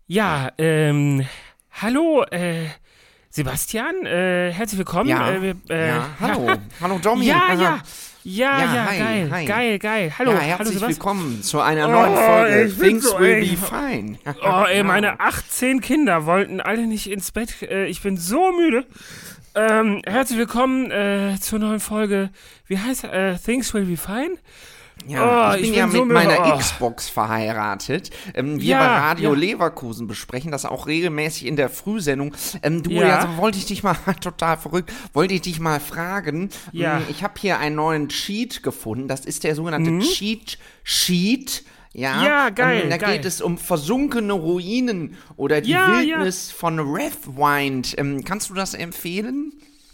Ja, hallo, Sebastian, herzlich willkommen. Hallo. Hallo, Domi. Geil, hi. geil. Hallo, ja, hallo herzlich Sebastian. willkommen zu einer neuen Folge Things Will Be Fine. Meine 18 Kinder wollten alle nicht ins Bett. Ich bin so müde. Herzlich willkommen zur neuen Folge. Wie heißt Things Will Be Fine? Ja, ich bin ja so mit meiner müde. Xbox verheiratet. Wir Ja, bei Radio ja. Leverkusen besprechen das auch regelmäßig in der Frühsendung. Wollte ich dich mal, total verrückt, wollte ich dich mal fragen. Ja. Ich habe hier einen neuen Cheat gefunden. Das ist der sogenannte Cheat Sheet. Ja, geil, Da geil. geht es um versunkene Ruinen oder die Wildnis von Rathwind. Kannst du das empfehlen?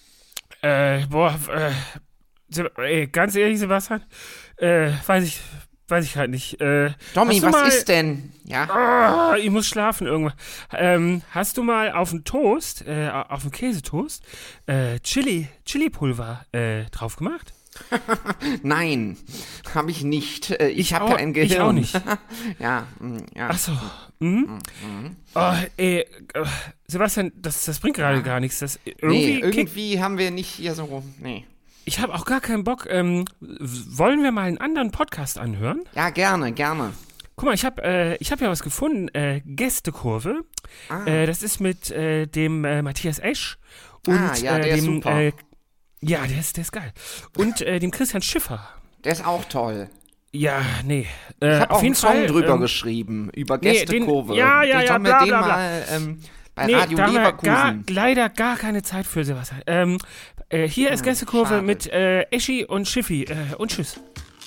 Ganz ehrlich, Sebastian, weiß ich halt nicht. Tommy, hast du was mal, ist denn? Ja. Ich muss schlafen irgendwann. Hast du mal auf den Toast, auf den Käsetoast, Chili-Pulver drauf gemacht? Nein, habe ich nicht. Ich habe auch- ja ein Gehirn. ich auch nicht. ja. Ach so. Sebastian, das bringt gerade gar nichts. Das Irgendwie haben wir nicht hier so. Nee. Ich habe auch gar keinen Bock. Wollen wir mal einen anderen Podcast anhören? Ja, gerne. Guck mal, ich hab ja was gefunden. Gästekurve. Das ist mit dem Matthias Esch und der ist dem super. der ist geil. Und dem Christian Schiffer. Der ist auch toll. Ja, nee. Ich habe auch auf jeden einen Song Fall drüber geschrieben, über Gästekurve. Den sollen wir bla, den bla, mal bei Nee, Radio da haben wir Leverkusen. leider gar keine Zeit für, Sebastian. Hier ist Gästekurve schade. mit Eschi und Schiffi. Und tschüss.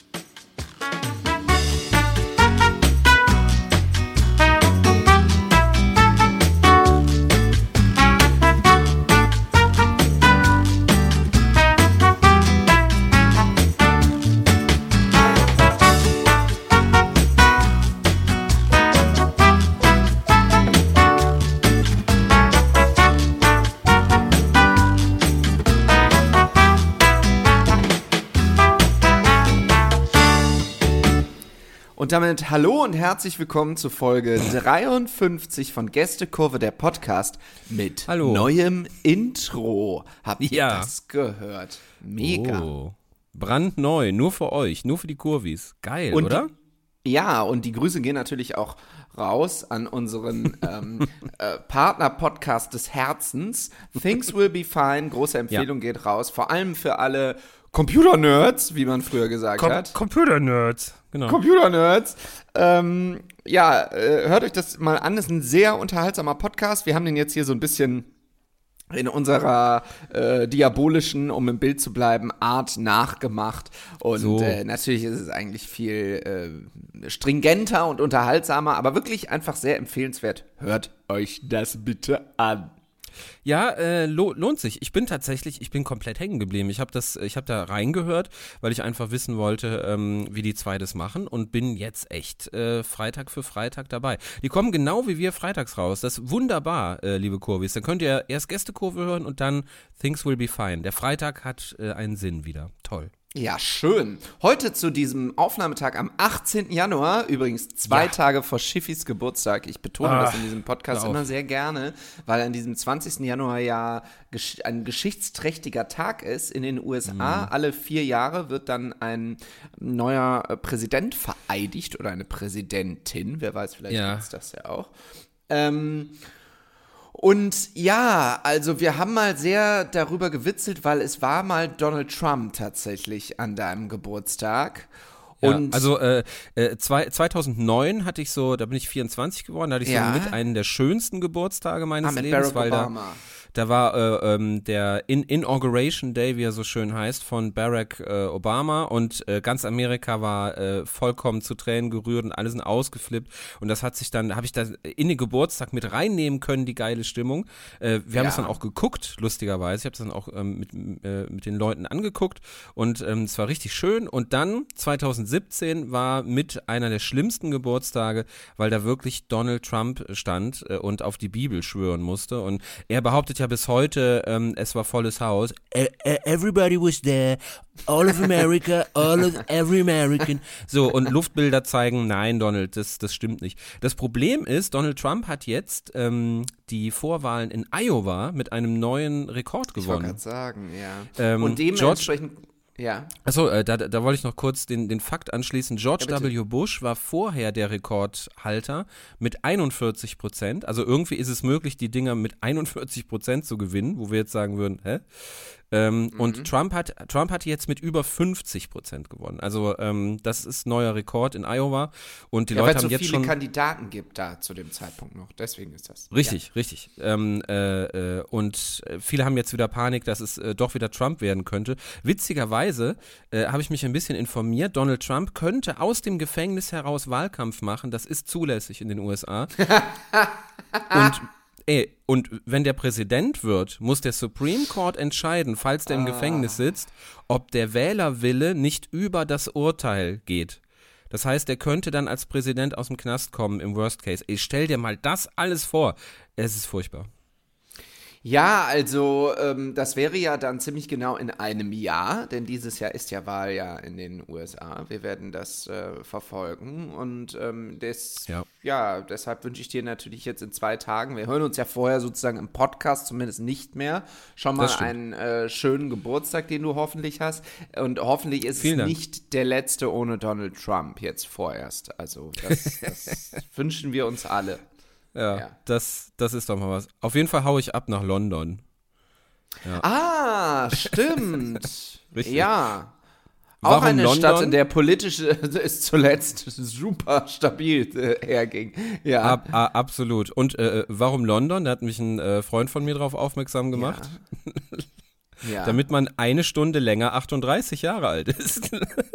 Und damit hallo und herzlich willkommen zu Folge 53 von Gästekurve, der Podcast mit Hallo. neuem Intro. Habt ihr Ja. das gehört? Mega. Oh. Brandneu, nur für euch, nur für die Kurvis. Geil, Und oder? Ja, und die Grüße gehen natürlich auch raus an unseren Partner-Podcast des Herzens. Things Will Be Fine, große Empfehlung geht raus, vor allem für alle Computer-Nerds, wie man früher gesagt hat. Computer-Nerds. Genau. Computer-Nerds. Hört euch das mal an, das ist ein sehr unterhaltsamer Podcast. Wir haben den jetzt hier so ein bisschen in unserer diabolischen, um im Bild zu bleiben, Art nachgemacht. Und So. natürlich ist es eigentlich viel stringenter und unterhaltsamer, aber wirklich einfach sehr empfehlenswert. Hört euch das bitte an. Ja, lohnt sich. Ich bin komplett hängen geblieben. Ich hab da reingehört, weil ich einfach wissen wollte, wie die zwei das machen und bin jetzt echt Freitag für Freitag dabei. Die kommen genau wie wir freitags raus. Das ist wunderbar, liebe Kurvis. Dann könnt ihr erst Gästekurve hören und dann Things Will Be Fine. Der Freitag hat einen Sinn wieder. Toll. Ja, schön. Heute zu diesem Aufnahmetag am 18. Januar, übrigens 2 Tage vor Schiffis Geburtstag. Ich betone das in diesem Podcast hör auf. immer sehr gerne, weil an diesem 20. Januar ja ein geschichtsträchtiger Tag ist in den USA. Alle 4 Jahre wird dann ein neuer Präsident vereidigt oder eine Präsidentin. Wer weiß, vielleicht Ja. gibt's das ja auch. Und ja, also wir haben mal sehr darüber gewitzelt, weil es war mal Donald Trump tatsächlich an deinem Geburtstag. Ja, Und also 2009 hatte ich so, da bin ich 24 geworden, da hatte ich Ja. so mit einem der schönsten Geburtstage meines mit Lebens, Barack weil Obama. da war der Inauguration Day, wie er so schön heißt, von Barack Obama und ganz Amerika war vollkommen zu Tränen gerührt und alle sind ausgeflippt und das habe ich da in den Geburtstag mit reinnehmen können, die geile Stimmung. Wir haben es dann auch geguckt, lustigerweise. Ich habe es dann auch mit den Leuten angeguckt und es war richtig schön und dann 2017 war mit einer der schlimmsten Geburtstage, weil da wirklich Donald Trump stand und auf die Bibel schwören musste und er behauptet ja ja bis heute, es war volles Haus. Everybody was there, all of America, every American. So, und Luftbilder zeigen, nein, Donald, das stimmt nicht. Das Problem ist, Donald Trump hat jetzt die Vorwahlen in Iowa mit einem neuen Rekord gewonnen. Ich wollte gerade sagen, ja. Und dementsprechend... Ja. Achso, da wollte ich noch kurz den Fakt anschließen. George W. Bush war vorher der Rekordhalter mit 41%. Also irgendwie ist es möglich, die Dinger mit 41% zu gewinnen, wo wir jetzt sagen würden, hä? Und Trump hat jetzt mit über 50% gewonnen. Also das ist neuer Rekord in Iowa. Und die Leute haben jetzt schon... Weil es so viele Kandidaten gibt da zu dem Zeitpunkt noch. Deswegen ist das. Richtig. Und viele haben jetzt wieder Panik, dass es doch wieder Trump werden könnte. Witzigerweise habe ich mich ein bisschen informiert. Donald Trump könnte aus dem Gefängnis heraus Wahlkampf machen. Das ist zulässig in den USA. Und wenn der Präsident wird, muss der Supreme Court entscheiden, falls der im Gefängnis sitzt, ob der Wählerwille nicht über das Urteil geht. Das heißt, er könnte dann als Präsident aus dem Knast kommen im Worst Case. Stell dir mal das alles vor. Es ist furchtbar. Ja, also das wäre ja dann ziemlich genau in einem Jahr, denn dieses Jahr ist ja Wahljahr in den USA. Wir werden das verfolgen und deshalb wünsche ich dir natürlich jetzt in 2 Tagen, wir hören uns ja vorher sozusagen im Podcast zumindest nicht mehr, schon mal einen schönen Geburtstag, den du hoffentlich hast und hoffentlich ist es nicht der letzte ohne Donald Trump jetzt vorerst. Also das wünschen wir uns alle. Ja, das ist doch mal was. Auf jeden Fall haue ich ab nach London. Ja. Stimmt. Richtig. Ja. Warum auch eine London? Stadt, in der politische ist zuletzt super stabil herging. Ja. Absolut. Und warum London? Da hat mich ein Freund von mir drauf aufmerksam gemacht. Ja. Damit man 1 Stunde länger 38 Jahre alt ist.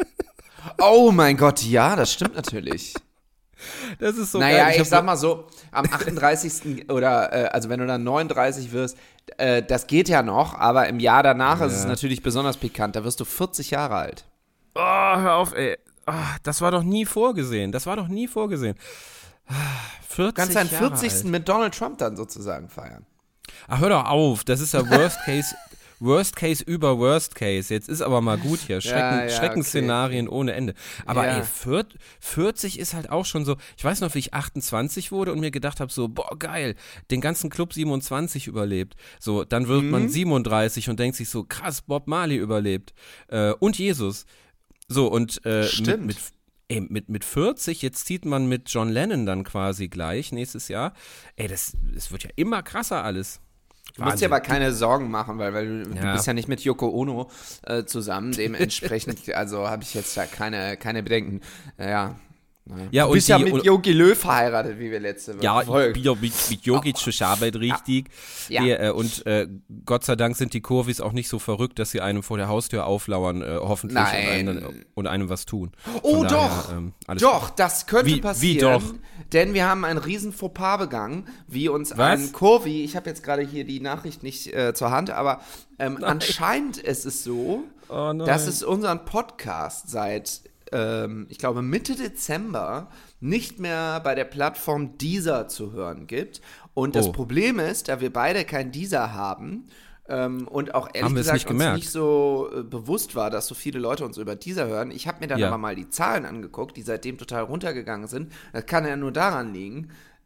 Oh mein Gott, ja, das stimmt natürlich. Das ist so naja, geil. ich sag mal so, am 38. oder, also wenn du dann 39 wirst, das geht ja noch, aber im Jahr danach ist es natürlich besonders pikant, da wirst du 40 Jahre alt. Oh, hör auf, ey. Oh, das war doch nie vorgesehen. 40 Kannst deinen Jahre 40. alt. mit Donald Trump dann sozusagen feiern. Ach, hör doch auf, das ist ja Worst Case über Worst Case. Jetzt ist aber mal gut hier. Schreckensszenarien ohne Ende. Aber ey, 40 ist halt auch schon so, ich weiß noch, wie ich 28 wurde und mir gedacht habe, so, boah, geil, den ganzen Club 27 überlebt. So, dann wird man 37 und denkt sich so, krass, Bob Marley überlebt. Und Jesus. So, und mit 40, jetzt zieht man mit John Lennon dann quasi gleich nächstes Jahr. Ey, es wird ja immer krasser alles. Du musst dir aber keine Sorgen machen, weil du bist ja nicht mit Yoko Ono zusammen. Dementsprechend, also habe ich jetzt da keine Bedenken. Ja, du bist ja mit Jogi Löw verheiratet, wie wir letzte Folge. Ja, mit Jogi Arbeit richtig. Ja. Und Gott sei Dank sind die Kurvis auch nicht so verrückt, dass sie einem vor der Haustür auflauern, hoffentlich, und einem was tun. Oh, daher, doch, das könnte passieren. Wie doch? Denn wir haben einen riesen Fauxpas begangen, wie uns ein Kurvi, ich habe jetzt gerade hier die Nachricht nicht zur Hand, aber anscheinend ist es so, dass es unseren Podcast seit ich glaube Mitte Dezember nicht mehr bei der Plattform Deezer zu hören gibt. Und das Problem ist, da wir beide kein Deezer haben und auch ehrlich gesagt uns nicht so bewusst war, dass so viele Leute uns über Deezer hören. Ich habe mir dann aber mal die Zahlen angeguckt, die seitdem total runtergegangen sind. Das kann ja nur daran liegen.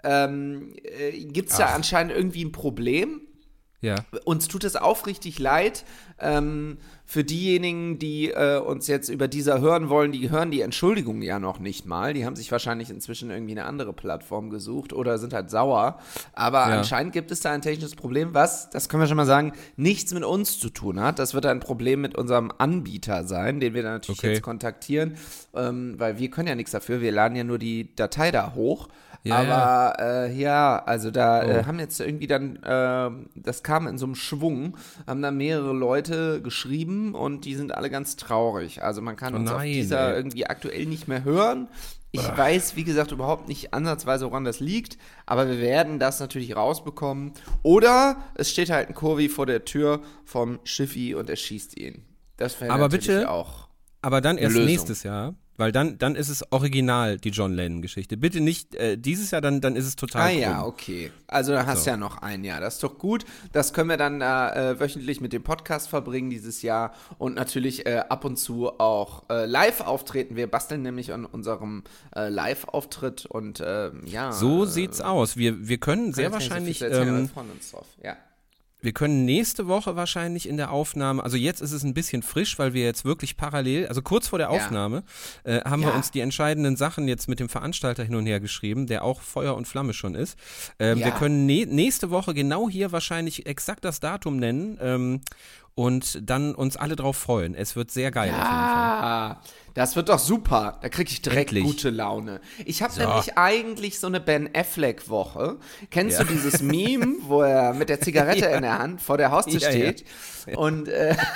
Gibt es da anscheinend irgendwie ein Problem? Ja. Uns tut es aufrichtig leid. Für diejenigen, die uns jetzt über Deezer hören wollen, die hören die Entschuldigung ja noch nicht mal. Die haben sich wahrscheinlich inzwischen irgendwie eine andere Plattform gesucht oder sind halt sauer. Aber anscheinend gibt es da ein technisches Problem, was, das können wir schon mal sagen, nichts mit uns zu tun hat. Das wird ein Problem mit unserem Anbieter sein, den wir dann natürlich jetzt kontaktieren, weil wir können ja nichts dafür. Wir laden ja nur die Datei da hoch. Aber also da haben jetzt irgendwie dann, das kam in so einem Schwung, haben da mehrere Leute geschrieben und die sind alle ganz traurig. Also man kann uns auf dieser irgendwie aktuell nicht mehr hören. Ich weiß, wie gesagt, überhaupt nicht ansatzweise, woran das liegt, aber wir werden das natürlich rausbekommen. Oder es steht halt ein Kurvi vor der Tür vom Schiffi und er schießt ihn. Das wäre natürlich auch. Aber dann erst nächstes Jahr. Weil dann ist es original, die John Lennon-Geschichte. Bitte nicht dieses Jahr, dann ist es total krumm. Ja, okay. Also dann hast du ja noch ein Jahr. Das ist doch gut. Das können wir dann wöchentlich mit dem Podcast verbringen dieses Jahr und natürlich ab und zu auch live auftreten. Wir basteln nämlich an unserem Live-Auftritt und ja. So sieht's aus. Wir können sehr wahrscheinlich wir freuen uns drauf. Ja. Wir können nächste Woche wahrscheinlich in der Aufnahme, also jetzt ist es ein bisschen frisch, weil wir jetzt wirklich parallel, also kurz vor der Aufnahme, haben wir uns die entscheidenden Sachen jetzt mit dem Veranstalter hin und her geschrieben, der auch Feuer und Flamme schon ist. Wir können nächste Woche genau hier wahrscheinlich exakt das Datum nennen und dann uns alle drauf freuen. Es wird sehr geil auf jeden Fall. Das wird doch super. Da kriege ich direkt gute Laune. Ich habe nämlich eigentlich so eine Ben Affleck-Woche. Kennst du dieses Meme, wo er mit der Zigarette in der Hand vor der Haustür steht? Ja. Und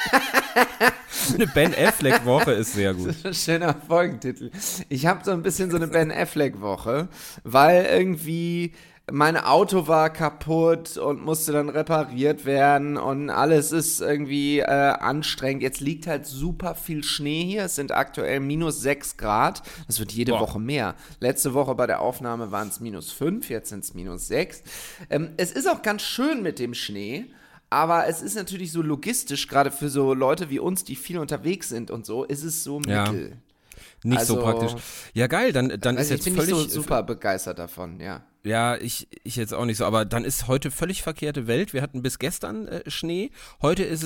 eine Ben Affleck-Woche ist sehr gut. Schöner Folgentitel. Ich habe so ein bisschen so eine Ben Affleck-Woche, weil irgendwie mein Auto war kaputt und musste dann repariert werden und alles ist irgendwie anstrengend. Jetzt liegt halt super viel Schnee hier. Es sind aktuell -6 Grad. Das wird jede Woche mehr. Letzte Woche bei der Aufnahme waren es -5, jetzt sind es -6. Es ist auch ganz schön mit dem Schnee. Aber es ist natürlich so logistisch, gerade für so Leute wie uns, die viel unterwegs sind und so, ist es so mittel. Nicht so praktisch. Ja, geil, dann ist jetzt völlig... Ich bin nicht so super begeistert davon, ja. Ja, ich jetzt auch nicht so, aber dann ist heute völlig verkehrte Welt. Wir hatten bis gestern Schnee. Heute ist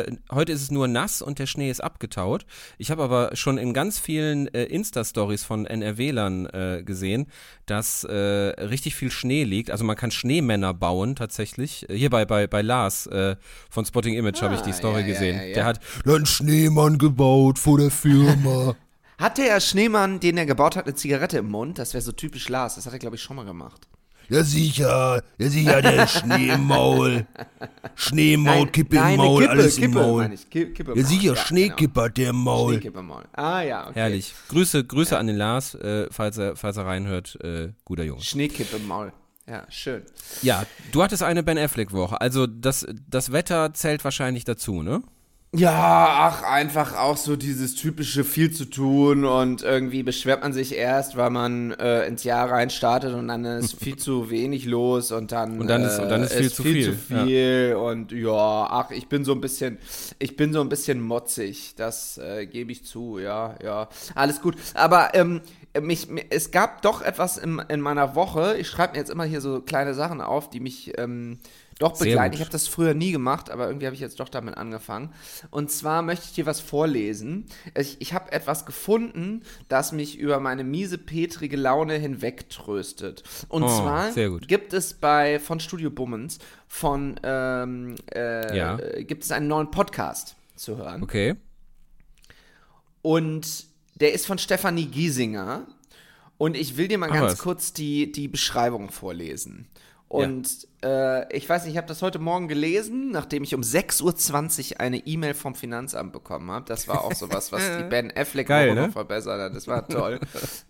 es nur nass und der Schnee ist abgetaut. Ich habe aber schon in ganz vielen Insta-Stories von NRWlern gesehen, dass richtig viel Schnee liegt. Also man kann Schneemänner bauen tatsächlich. Hier bei Lars von Spotting Image habe ich die Story gesehen. Ja. Der hat einen Schneemann gebaut vor der Firma. Hat der Schneemann, den er gebaut hat, eine Zigarette im Mund? Das wäre so typisch Lars. Das hat er, glaube ich, schon mal gemacht. Ja sicher, der Schneemaul. Schneemaul, Kippe im Maul, Kippe, alles im Kippe, Maul. meine ich. Kippe Ja sicher, genau. Schneekipper hat der im Maul. Schneekippe im Maul. Ah ja, okay. herrlich. Grüße an den Lars, falls er reinhört. Guter Junge. Schneekippe im Maul. Ja, schön. Ja, du hattest eine Ben Affleck-Woche. Also das Wetter zählt wahrscheinlich dazu, ne? Ja, einfach auch so dieses typische viel zu tun und irgendwie beschwert man sich erst, weil man ins Jahr rein startet und dann ist viel zu wenig los und dann ist viel zu viel. Und ja, ich bin so ein bisschen motzig, das gebe ich zu, ja, alles gut. Aber es gab doch etwas in meiner Woche, ich schreibe mir jetzt immer hier so kleine Sachen auf, die mich doch begleiten. Ich habe das früher nie gemacht, aber irgendwie habe ich jetzt doch damit angefangen. Und zwar möchte ich dir was vorlesen. Ich habe etwas gefunden, das mich über meine miese, petrige Laune hinwegtröstet. Und zwar gibt es von Studio Bummens gibt es einen neuen Podcast zu hören. Okay. Und der ist von Stefanie Giesinger. Und ich will dir mal ganz kurz die Beschreibung vorlesen. Und ich weiß nicht, ich habe das heute Morgen gelesen, nachdem ich um 6:20 Uhr eine E-Mail vom Finanzamt bekommen habe. Das war auch sowas, was die Ben Affleck-Woche noch verbessert hat. Das war toll.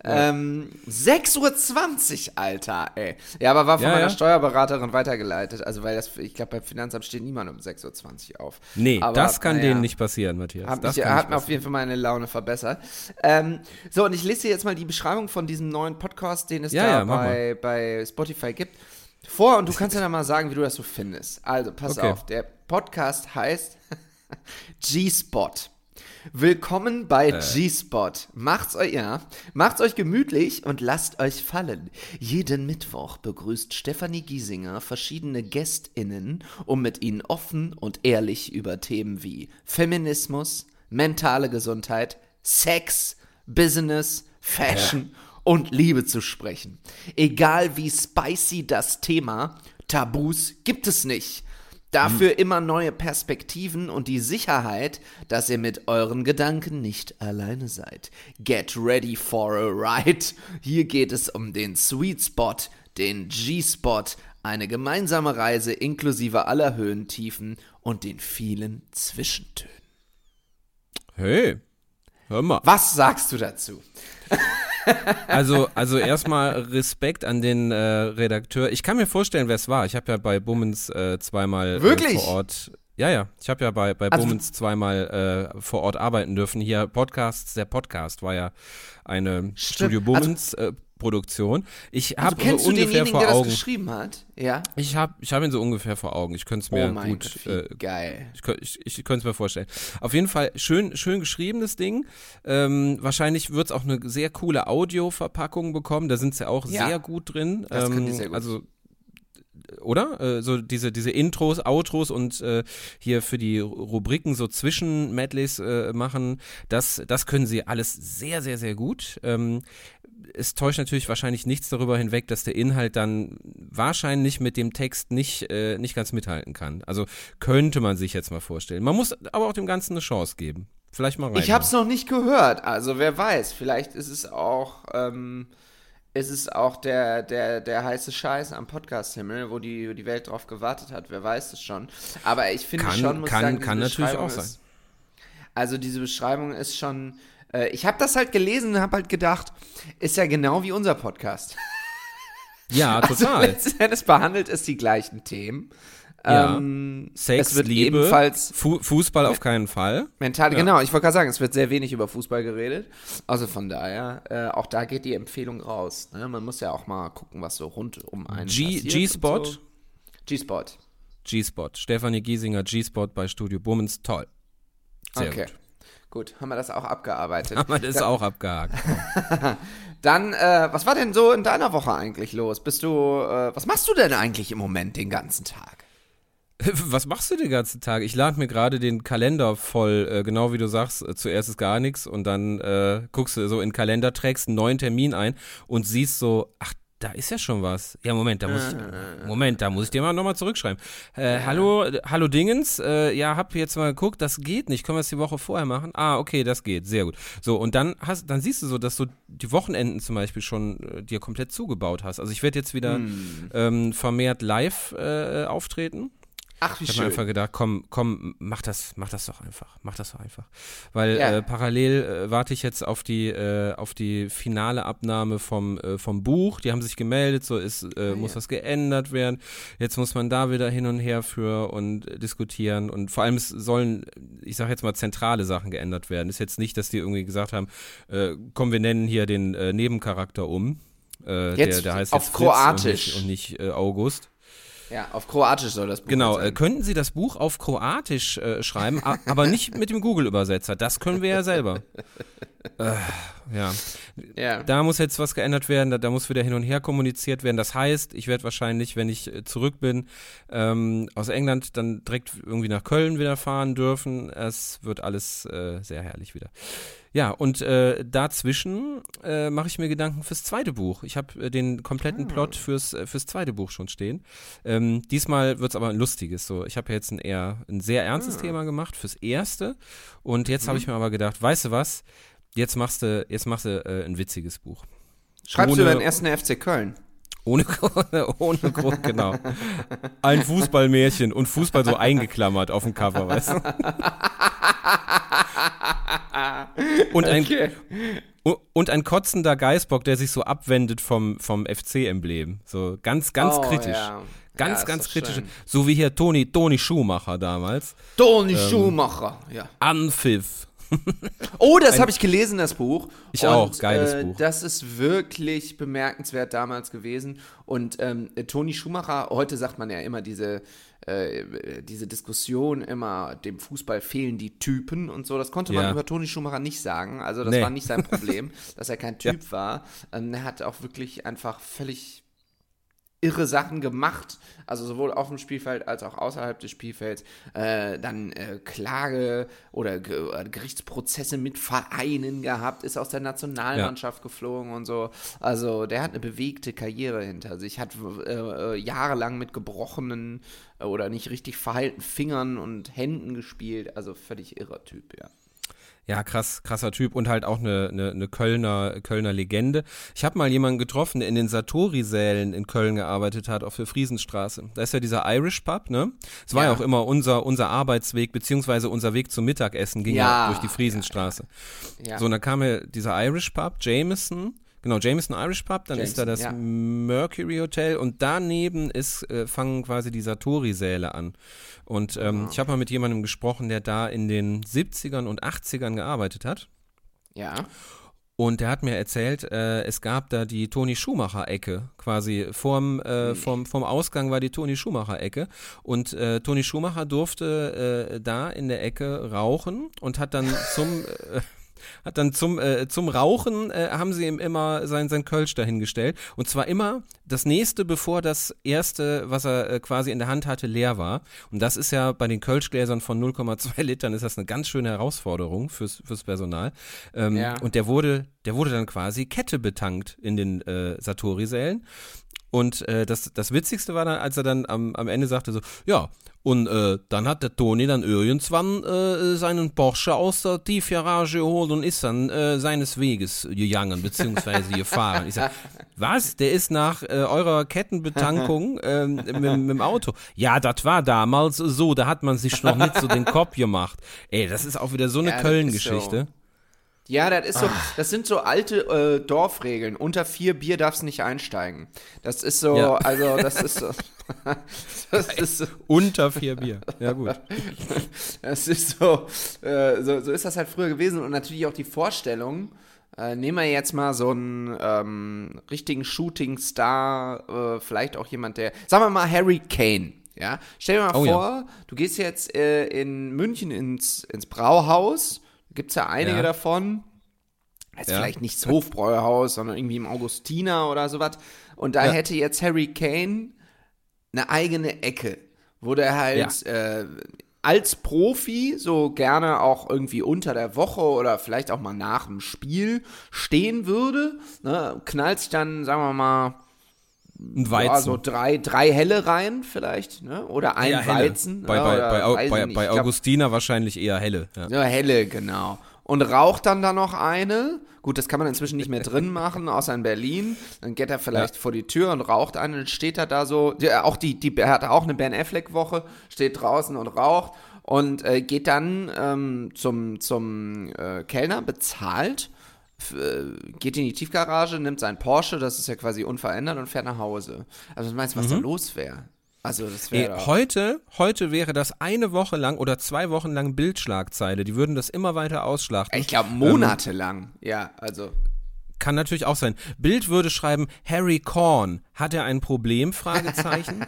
6:20 Uhr, Alter, ey. Ja, aber war von meiner Steuerberaterin weitergeleitet. Also, weil ich glaube, beim Finanzamt steht niemand um 6:20 Uhr auf. Nee, aber, das kann denen nicht passieren, Matthias. Hat mir auf jeden Fall meine Laune verbessert. So, und ich lese dir jetzt mal die Beschreibung von diesem neuen Podcast, den es bei Spotify gibt, vor, und du kannst ja dann mal sagen, wie du das so findest. Also, pass auf, der Podcast heißt G-Spot. Willkommen bei G-Spot. Macht's euch gemütlich und lasst euch fallen. Jeden Mittwoch begrüßt Stefanie Giesinger verschiedene GästInnen, um mit ihnen offen und ehrlich über Themen wie Feminismus, mentale Gesundheit, Sex, Business, Fashion und Liebe zu sprechen. Egal wie spicy das Thema, Tabus gibt es nicht. Dafür immer neue Perspektiven und die Sicherheit, dass ihr mit euren Gedanken nicht alleine seid. Get ready for a ride. Hier geht es um den Sweet Spot, den G-Spot, eine gemeinsame Reise inklusive aller Höhen, Tiefen und den vielen Zwischentönen. Hey, hör mal. Was sagst du dazu? Also erstmal Respekt an den Redakteur. Ich kann mir vorstellen, wer es war. Ich habe ja bei Bummens zweimal vor Ort. Ja. Ich habe ja bei Also Bummens zweimal vor Ort arbeiten dürfen. Hier der Podcast war ja eine Studio Bummens Produktion. Ich habe kennst so du ungefähr denjenigen, vor der das Augen. geschrieben hat? Ja. Ich hab ihn so ungefähr vor Augen. Ich könnte es mir gut. Geil. Ich könnte es mir vorstellen. Auf jeden Fall schön geschriebenes Ding. Wahrscheinlich wird es auch eine sehr coole Audio-Verpackung bekommen. Da sind sie ja auch sehr gut drin. Das können die sehr gut. Also oder? So diese Intros, Outros und hier für die Rubriken so Zwischen-Medleys machen, das können sie alles sehr, sehr, sehr gut. Es täuscht natürlich wahrscheinlich nichts darüber hinweg, dass der Inhalt dann wahrscheinlich mit dem Text nicht ganz mithalten kann. Also könnte man sich jetzt mal vorstellen. Man muss aber auch dem Ganzen eine Chance geben. Vielleicht mal rein. Ich habe es noch nicht gehört, also wer weiß, vielleicht ist es auch der heiße Scheiß am Podcast-Himmel, wo die Welt drauf gewartet hat, wer weiß es schon. Aber ich finde kann natürlich auch sein. Also diese Beschreibung ist schon, ich habe das halt gelesen und habe halt gedacht, ist ja genau wie unser Podcast. Ja, total. Also letzten Endes behandelt es die gleichen Themen. Ja. Sex, es wird Liebe, ebenfalls Fußball auf keinen Fall. mental, genau, ich wollte gerade sagen, es wird sehr wenig über Fußball geredet. Also von daher, auch da geht die Empfehlung raus. Ne? Man muss ja auch mal gucken, was so rund um einen passiert. G-Spot. So. G-Spot. G-Spot. Stefanie Giesinger, G-Spot bei Studio Bummens. Toll. Sehr gut. Haben wir das auch abgearbeitet. Haben wir das auch abgehakt. Dann, was war denn so in deiner Woche eigentlich los? Was machst du denn eigentlich im Moment den ganzen Tag? Was machst du den ganzen Tag? Ich lade mir gerade den Kalender voll, genau wie du sagst, zuerst ist gar nichts und dann guckst du so in den Kalender, trägst einen neuen Termin ein und siehst so, ach, da ist ja schon was. Ja, Moment, da muss ich dir mal nochmal zurückschreiben. Hallo Dingens, hab jetzt mal geguckt, das geht nicht, können wir es die Woche vorher machen? Ah, okay, das geht, sehr gut. So, und dann siehst du so, dass du die Wochenenden zum Beispiel schon dir komplett zugebaut hast. Also ich werde jetzt wieder vermehrt live auftreten. Ach, wie ich habe schön. mir einfach gedacht, komm, mach das doch einfach. Weil parallel warte ich jetzt auf die finale Abnahme vom Buch. Die haben sich gemeldet, muss was geändert werden. Jetzt muss man da wieder hin und her für und diskutieren. Und vor allem es sollen, ich sage jetzt mal, zentrale Sachen geändert werden. Ist jetzt nicht, dass die irgendwie gesagt haben, komm, wir nennen hier den Nebencharakter um. Der heißt jetzt auf Fritz Kroatisch und nicht August. Ja, auf Kroatisch soll das Buch Genau, sein. könnten Sie das Buch auf Kroatisch schreiben, aber nicht mit dem Google-Übersetzer. Das können wir ja selber. Ja. Da muss jetzt was geändert werden, da muss wieder hin und her kommuniziert werden. Das heißt, ich werde wahrscheinlich, wenn ich zurück bin aus England, dann direkt irgendwie nach Köln wieder fahren dürfen. Es wird alles sehr herrlich wieder. Ja, und dazwischen mache ich mir Gedanken fürs zweite Buch. Ich habe den kompletten Plot fürs zweite Buch schon stehen. Diesmal wird es aber ein lustiges. So. Ich habe jetzt ein sehr ernstes Thema gemacht fürs erste. Und jetzt habe ich mir aber gedacht, weißt du was? Jetzt machst du ein witziges Buch. Schreibst du über den ersten FC Köln? Ohne Grund, genau. Ein Fußballmärchen und Fußball so eingeklammert auf dem Cover, weißt du? Und ein kotzender Geißbock, der sich so abwendet vom FC-Emblem. So ganz kritisch. Ja. Ganz kritisch. Schön. So wie hier Toni Schumacher damals. Toni Schumacher, ja. Anpfiff. Oh, das habe ich gelesen, das Buch. Ich auch, geiles Buch. Das ist wirklich bemerkenswert damals gewesen. Und Toni Schumacher, heute sagt man ja immer diese Diskussion immer, dem Fußball fehlen die Typen und so. Das konnte man über Toni Schumacher nicht sagen. Also das war nicht sein Problem, dass er kein Typ war. Er hat auch wirklich einfach völlig irre Sachen gemacht, also sowohl auf dem Spielfeld als auch außerhalb des Spielfelds, dann Klage oder Gerichtsprozesse mit Vereinen gehabt, ist aus der Nationalmannschaft geflogen und so. Also der hat eine bewegte Karriere hinter sich, hat jahrelang mit gebrochenen oder nicht richtig verheilten Fingern und Händen gespielt, also völlig irrer Typ, ja. Ja, krasser Typ und halt auch eine Kölner Legende. Ich habe mal jemanden getroffen, der in den Satori-Sälen in Köln gearbeitet hat, auf der Friesenstraße. Da ist ja dieser Irish Pub, ne? Es war ja auch immer unser Arbeitsweg, beziehungsweise unser Weg zum Mittagessen ging ja durch die Friesenstraße. Ja. So, und dann kam ja dieser Irish Pub, Jameson, Genau, Jameson Irish Pub, dann ist da das Mercury Hotel und daneben fangen quasi die Satori-Säle an. Und ich habe mal mit jemandem gesprochen, der da in den 70ern und 80ern gearbeitet hat. Ja. Und der hat mir erzählt, es gab da die Toni Schumacher-Ecke, quasi vom Ausgang war die Toni Schumacher-Ecke und Toni Schumacher durfte da in der Ecke rauchen und hat dann zum Rauchen haben sie ihm immer sein Kölsch dahingestellt und zwar immer das nächste, bevor das erste, was er quasi in der Hand hatte, leer war. Und das ist ja bei den Kölschgläsern von 0,2 Litern ist das eine ganz schöne Herausforderung fürs Personal. Und der wurde dann quasi Kette betankt in den Satori-Sälen. Und das Witzigste war dann, als er dann am Ende sagte so, ja, und dann hat der Toni dann irgendwann seinen Porsche aus der Tiefgarage geholt und ist dann seines Weges gegangen, beziehungsweise gefahren. Ich sag, was? Der ist nach eurer Kettenbetankung mit dem Auto? Ja, das war damals so, da hat man sich noch nicht so den Kopf gemacht. Ey, das ist auch wieder so eine Köln-Geschichte. Ja, das ist so, das sind so alte Dorfregeln. Unter 4 Bier darfst du nicht einsteigen. Das ist so, also das ist so. Das ist so. Unter 4 Bier, ja gut. Das ist so ist das halt früher gewesen und natürlich auch die Vorstellung, nehmen wir jetzt mal so einen richtigen Shooting-Star, vielleicht auch jemand, der, sagen wir mal Harry Kane. Ja? Stell dir mal vor, du gehst jetzt in München ins Brauhaus. Gibt es ja einige davon. Jetzt vielleicht nicht das Hofbräuhaus, sondern irgendwie im Augustiner oder sowas. Und da hätte jetzt Harry Kane eine eigene Ecke, wo der halt als Profi so gerne auch irgendwie unter der Woche oder vielleicht auch mal nach dem Spiel stehen würde. Ne? Knallt sich dann, sagen wir mal, ein Weizen. Ja, so drei Helle rein vielleicht, ne? Oder ein Weizen. Bei Augustiner wahrscheinlich eher Helle. Ja, Helle, genau. Und raucht dann da noch eine. Gut, das kann man inzwischen nicht mehr drin machen, außer in Berlin. Dann geht er vielleicht vor die Tür und raucht eine. Dann steht er da so, er hat auch eine Ben Affleck-Woche, steht draußen und raucht und geht dann zum Kellner, bezahlt, geht in die Tiefgarage, nimmt sein Porsche, das ist ja quasi unverändert und fährt nach Hause. Also was meinst du, was da los wäre? Also das wäre heute wäre das eine Woche lang oder 2 Wochen lang Bildschlagzeile. Die würden das immer weiter ausschlachten. Ich glaube monatelang. Ja, also kann natürlich auch sein. Bild würde schreiben, Harry Korn, hat er ein Problem? Fragezeichen.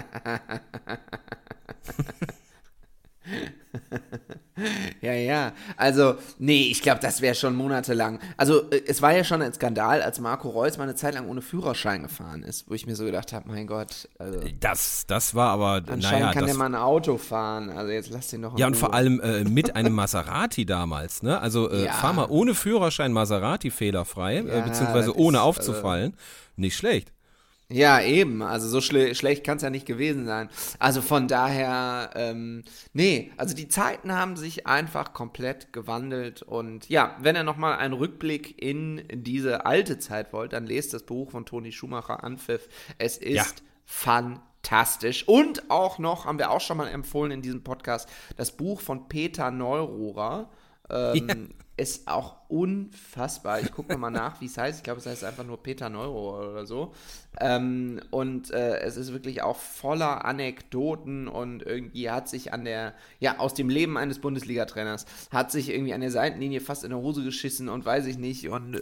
Ja. Also, nee, ich glaube, das wäre schon monatelang. Also, es war ja schon ein Skandal, als Marco Reus mal eine Zeit lang ohne Führerschein gefahren ist, wo ich mir so gedacht habe, mein Gott. Also, das war aber, anscheinend kann der mal ein Auto fahren. Also, jetzt lass den doch in Ja, und Ruhe. vor allem mit einem Maserati damals, ne? Also, fahr mal ohne Führerschein Maserati fehlerfrei, beziehungsweise ohne aufzufallen. Nicht schlecht. Ja, eben. Also so schlecht kann es ja nicht gewesen sein. Also von daher, nee, also die Zeiten haben sich einfach komplett gewandelt. Und ja, wenn ihr nochmal einen Rückblick in diese alte Zeit wollt, dann lest das Buch von Toni Schumacher, Anpfiff. Es ist fantastisch. Und auch noch, haben wir auch schon mal empfohlen in diesem Podcast, das Buch von Peter Neururer. Ist auch unfassbar. Ich gucke nochmal nach, wie es heißt. Ich glaube, es heißt einfach nur Peter Neururer oder so. Und es ist wirklich auch voller Anekdoten und irgendwie hat sich aus dem Leben eines Bundesliga-Trainers, hat sich irgendwie an der Seitenlinie fast in der Hose geschissen und weiß ich nicht. Und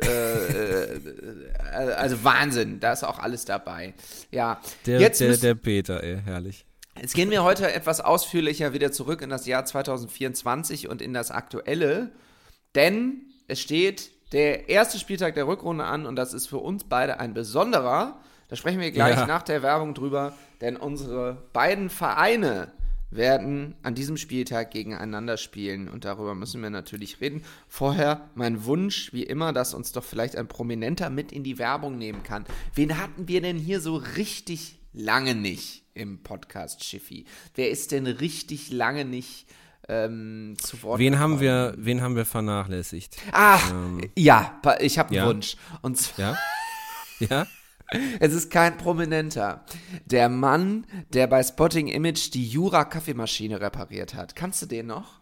also Wahnsinn, da ist auch alles dabei. Ja. Der Peter, herrlich. Jetzt gehen wir heute etwas ausführlicher wieder zurück in das Jahr 2024 und in das Aktuelle, denn es steht der erste Spieltag der Rückrunde an und das ist für uns beide ein besonderer. Da sprechen wir gleich nach der Werbung drüber, denn unsere beiden Vereine werden an diesem Spieltag gegeneinander spielen und darüber müssen wir natürlich reden. Vorher mein Wunsch, wie immer, dass uns doch vielleicht ein Prominenter mit in die Werbung nehmen kann. Wen hatten wir denn hier so richtig lange nicht im Podcast, Schiffi? Wer ist denn richtig lange nicht zu Wort wen haben wir vernachlässigt? Ja, ich habe einen Wunsch. Und zwar, ja? Es ist kein Prominenter. Der Mann, der bei Spotting Image die Jura-Kaffeemaschine repariert hat. Kannst du den noch?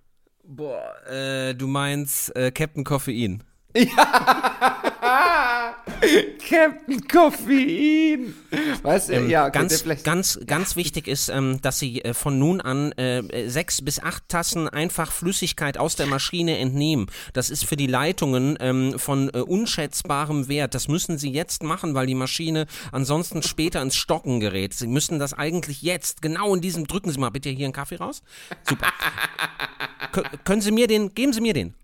Boah, du meinst Captain Koffein. Ja! Captain Koffein. Weißt du, ja, okay, ganz wichtig ist, dass Sie von nun an 6 bis 8 Tassen einfach Flüssigkeit aus der Maschine entnehmen. Das ist für die Leitungen von unschätzbarem Wert. Das müssen Sie jetzt machen, weil die Maschine ansonsten später ins Stocken gerät. Sie müssen das eigentlich jetzt, genau in diesem, drücken Sie mal bitte hier einen Kaffee raus. Super. Geben Sie mir den.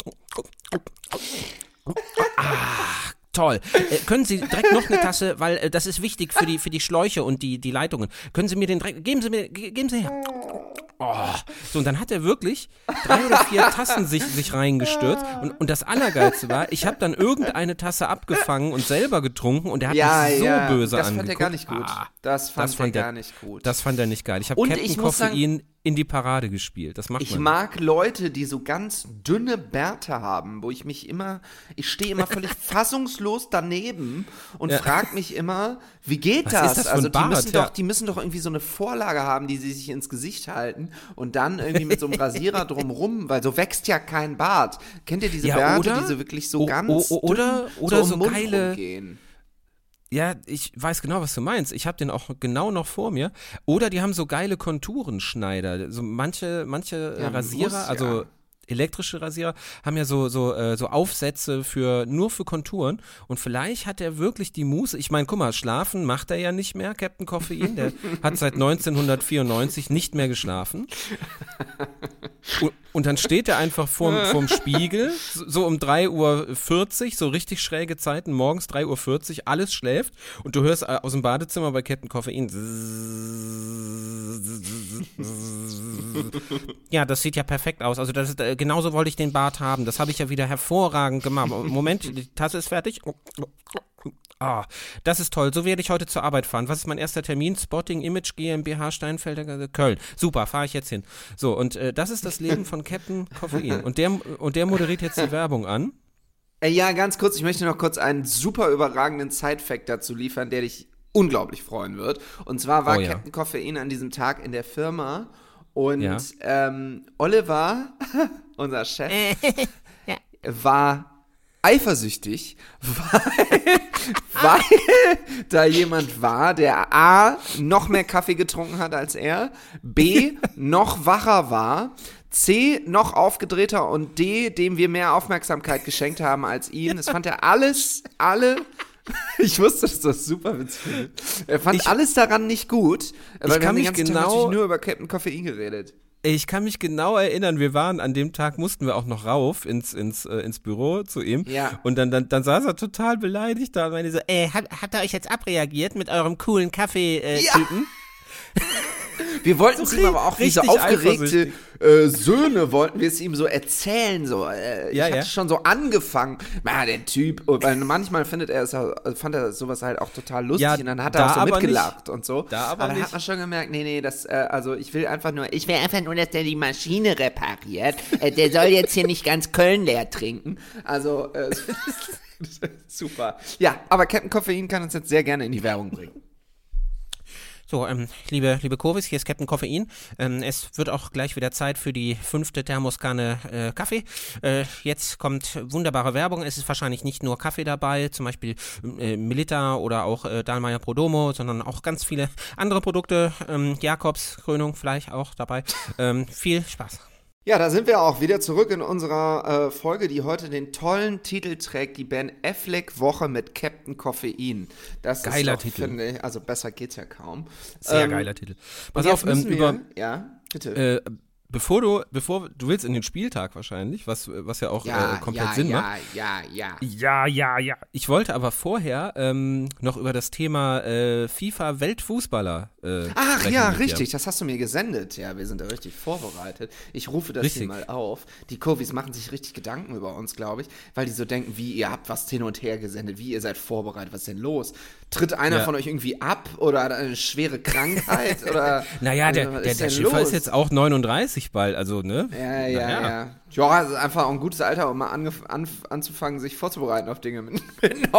Toll. Können Sie direkt noch eine Tasse, weil das ist wichtig für die Schläuche und die Leitungen. Können Sie mir den direkt, geben Sie her. Oh. So, und dann hat er wirklich 3 oder 4 Tassen sich reingestürzt. Und das Allergeilste war, ich habe dann irgendeine Tasse abgefangen und selber getrunken und er hat mich so böse angeguckt. Das fand er gar nicht gut. Das fand er gar nicht gut. Das fand er nicht geil. Ich habe Captain Koffein in die Parade gespielt. Das macht man. Ich mag Leute, die so ganz dünne Bärte haben, wo ich stehe immer völlig fassungslos daneben und frage mich immer, wie geht Was das? ist das für Also ein Bart? die müssen doch irgendwie so eine Vorlage haben, die sie sich ins Gesicht halten und dann irgendwie mit so einem Rasierer drumrum, weil so wächst ja kein Bart. Kennt ihr diese Bärte, die so wirklich so ganz oder so so im Mund geile rumgehen? Ja, ich weiß genau, was du meinst. Ich habe den auch genau noch vor mir. Oder die haben so geile Konturenschneider. So manche Rasierer, also elektrische Rasierer, haben ja so Aufsätze nur für Konturen. Und vielleicht hat er wirklich die Muße. Ich meine, guck mal, schlafen macht er ja nicht mehr, Captain Koffein. Der hat seit 1994 nicht mehr geschlafen. Und dann steht er einfach vorm Spiegel, so um 3:40 Uhr, so richtig schräge Zeiten, morgens 3:40 Uhr, alles schläft und du hörst aus dem Badezimmer bei Captain Koffein. Ja, das sieht ja perfekt aus. Also das ist, genauso wollte ich den Bart haben. Das habe ich ja wieder hervorragend gemacht. Moment, die Tasse ist fertig. Das ist toll. So werde ich heute zur Arbeit fahren. Was ist mein erster Termin? Spotting Image GmbH Steinfelder Köln. Super, fahre ich jetzt hin. So, und das ist das Leben von Captain Koffein. Und der moderiert jetzt die Werbung an. Ja, ganz kurz. Ich möchte noch kurz einen super überragenden Side-Fact dazu liefern, der dich unglaublich freuen wird. Und zwar war Captain Koffein an diesem Tag in der Firma und Oliver, unser Chef, war eifersüchtig, weil da jemand war, der A, noch mehr Kaffee getrunken hat als er, B, noch wacher war, C, noch aufgedrehter und D, dem wir mehr Aufmerksamkeit geschenkt haben als ihn. Das fand er ich wusste, dass das super witzig ist. Er fand alles daran nicht gut, weil wir haben den ganzen Tag natürlich nur über Captain Koffein geredet. Ich kann mich genau erinnern, wir waren an dem Tag, mussten wir auch noch rauf ins Büro zu ihm. Ja. Und dann saß er total beleidigt da und meinte so, habt ihr euch jetzt abreagiert mit eurem coolen Kaffee-Typen? Wir wollten es ihm aber auch wie so aufgeregte Söhne, wollten wir es ihm so erzählen. Ich hatte schon so angefangen. Der Typ, weil manchmal fand er sowas halt auch total lustig und dann hat er auch so mitgelacht und so. Aber dann hat man schon gemerkt, nee, ich will einfach nur, dass der die Maschine repariert. Der soll jetzt hier nicht ganz Köln leer trinken. Also, super. Ja, aber Captain Koffein kann uns jetzt sehr gerne in die Werbung bringen. So, liebe Kurvis, hier ist Captain Koffein. Es wird auch gleich wieder Zeit für die 5. Thermoskanne Kaffee. Jetzt kommt wunderbare Werbung. Es ist wahrscheinlich nicht nur Kaffee dabei, zum Beispiel Melitta oder auch Dahlmeier Prodomo, sondern auch ganz viele andere Produkte. Jakobs Krönung vielleicht auch dabei. Viel Spaß. Ja, da sind wir auch wieder zurück in unserer Folge, die heute den tollen Titel trägt, die Ben Affleck Woche mit Captain Koffein. Das geiler ist doch, Titel. Finde ich, also besser geht's ja kaum. Sehr geiler Titel. Pass auf, ja, bitte. Bevor du willst in den Spieltag wahrscheinlich, was ja auch komplett Sinn macht. Ja. Ich wollte aber vorher noch über das Thema FIFA Weltfußballer Ach ja, richtig, das hast du mir gesendet. Ja, wir sind da richtig vorbereitet. Ich rufe das hier mal auf. Die Kurvis machen sich richtig Gedanken über uns, glaube ich, weil die so denken, wie, ihr habt was hin und her gesendet, wie, ihr seid vorbereitet, was ist denn los? Tritt einer von euch irgendwie ab oder hat eine schwere Krankheit? Oder, naja, der Schiffer ist jetzt auch 39 bald, also, ne? Ja. Ja, es ist einfach ein gutes Alter, um mal anzufangen, sich vorzubereiten auf Dinge mit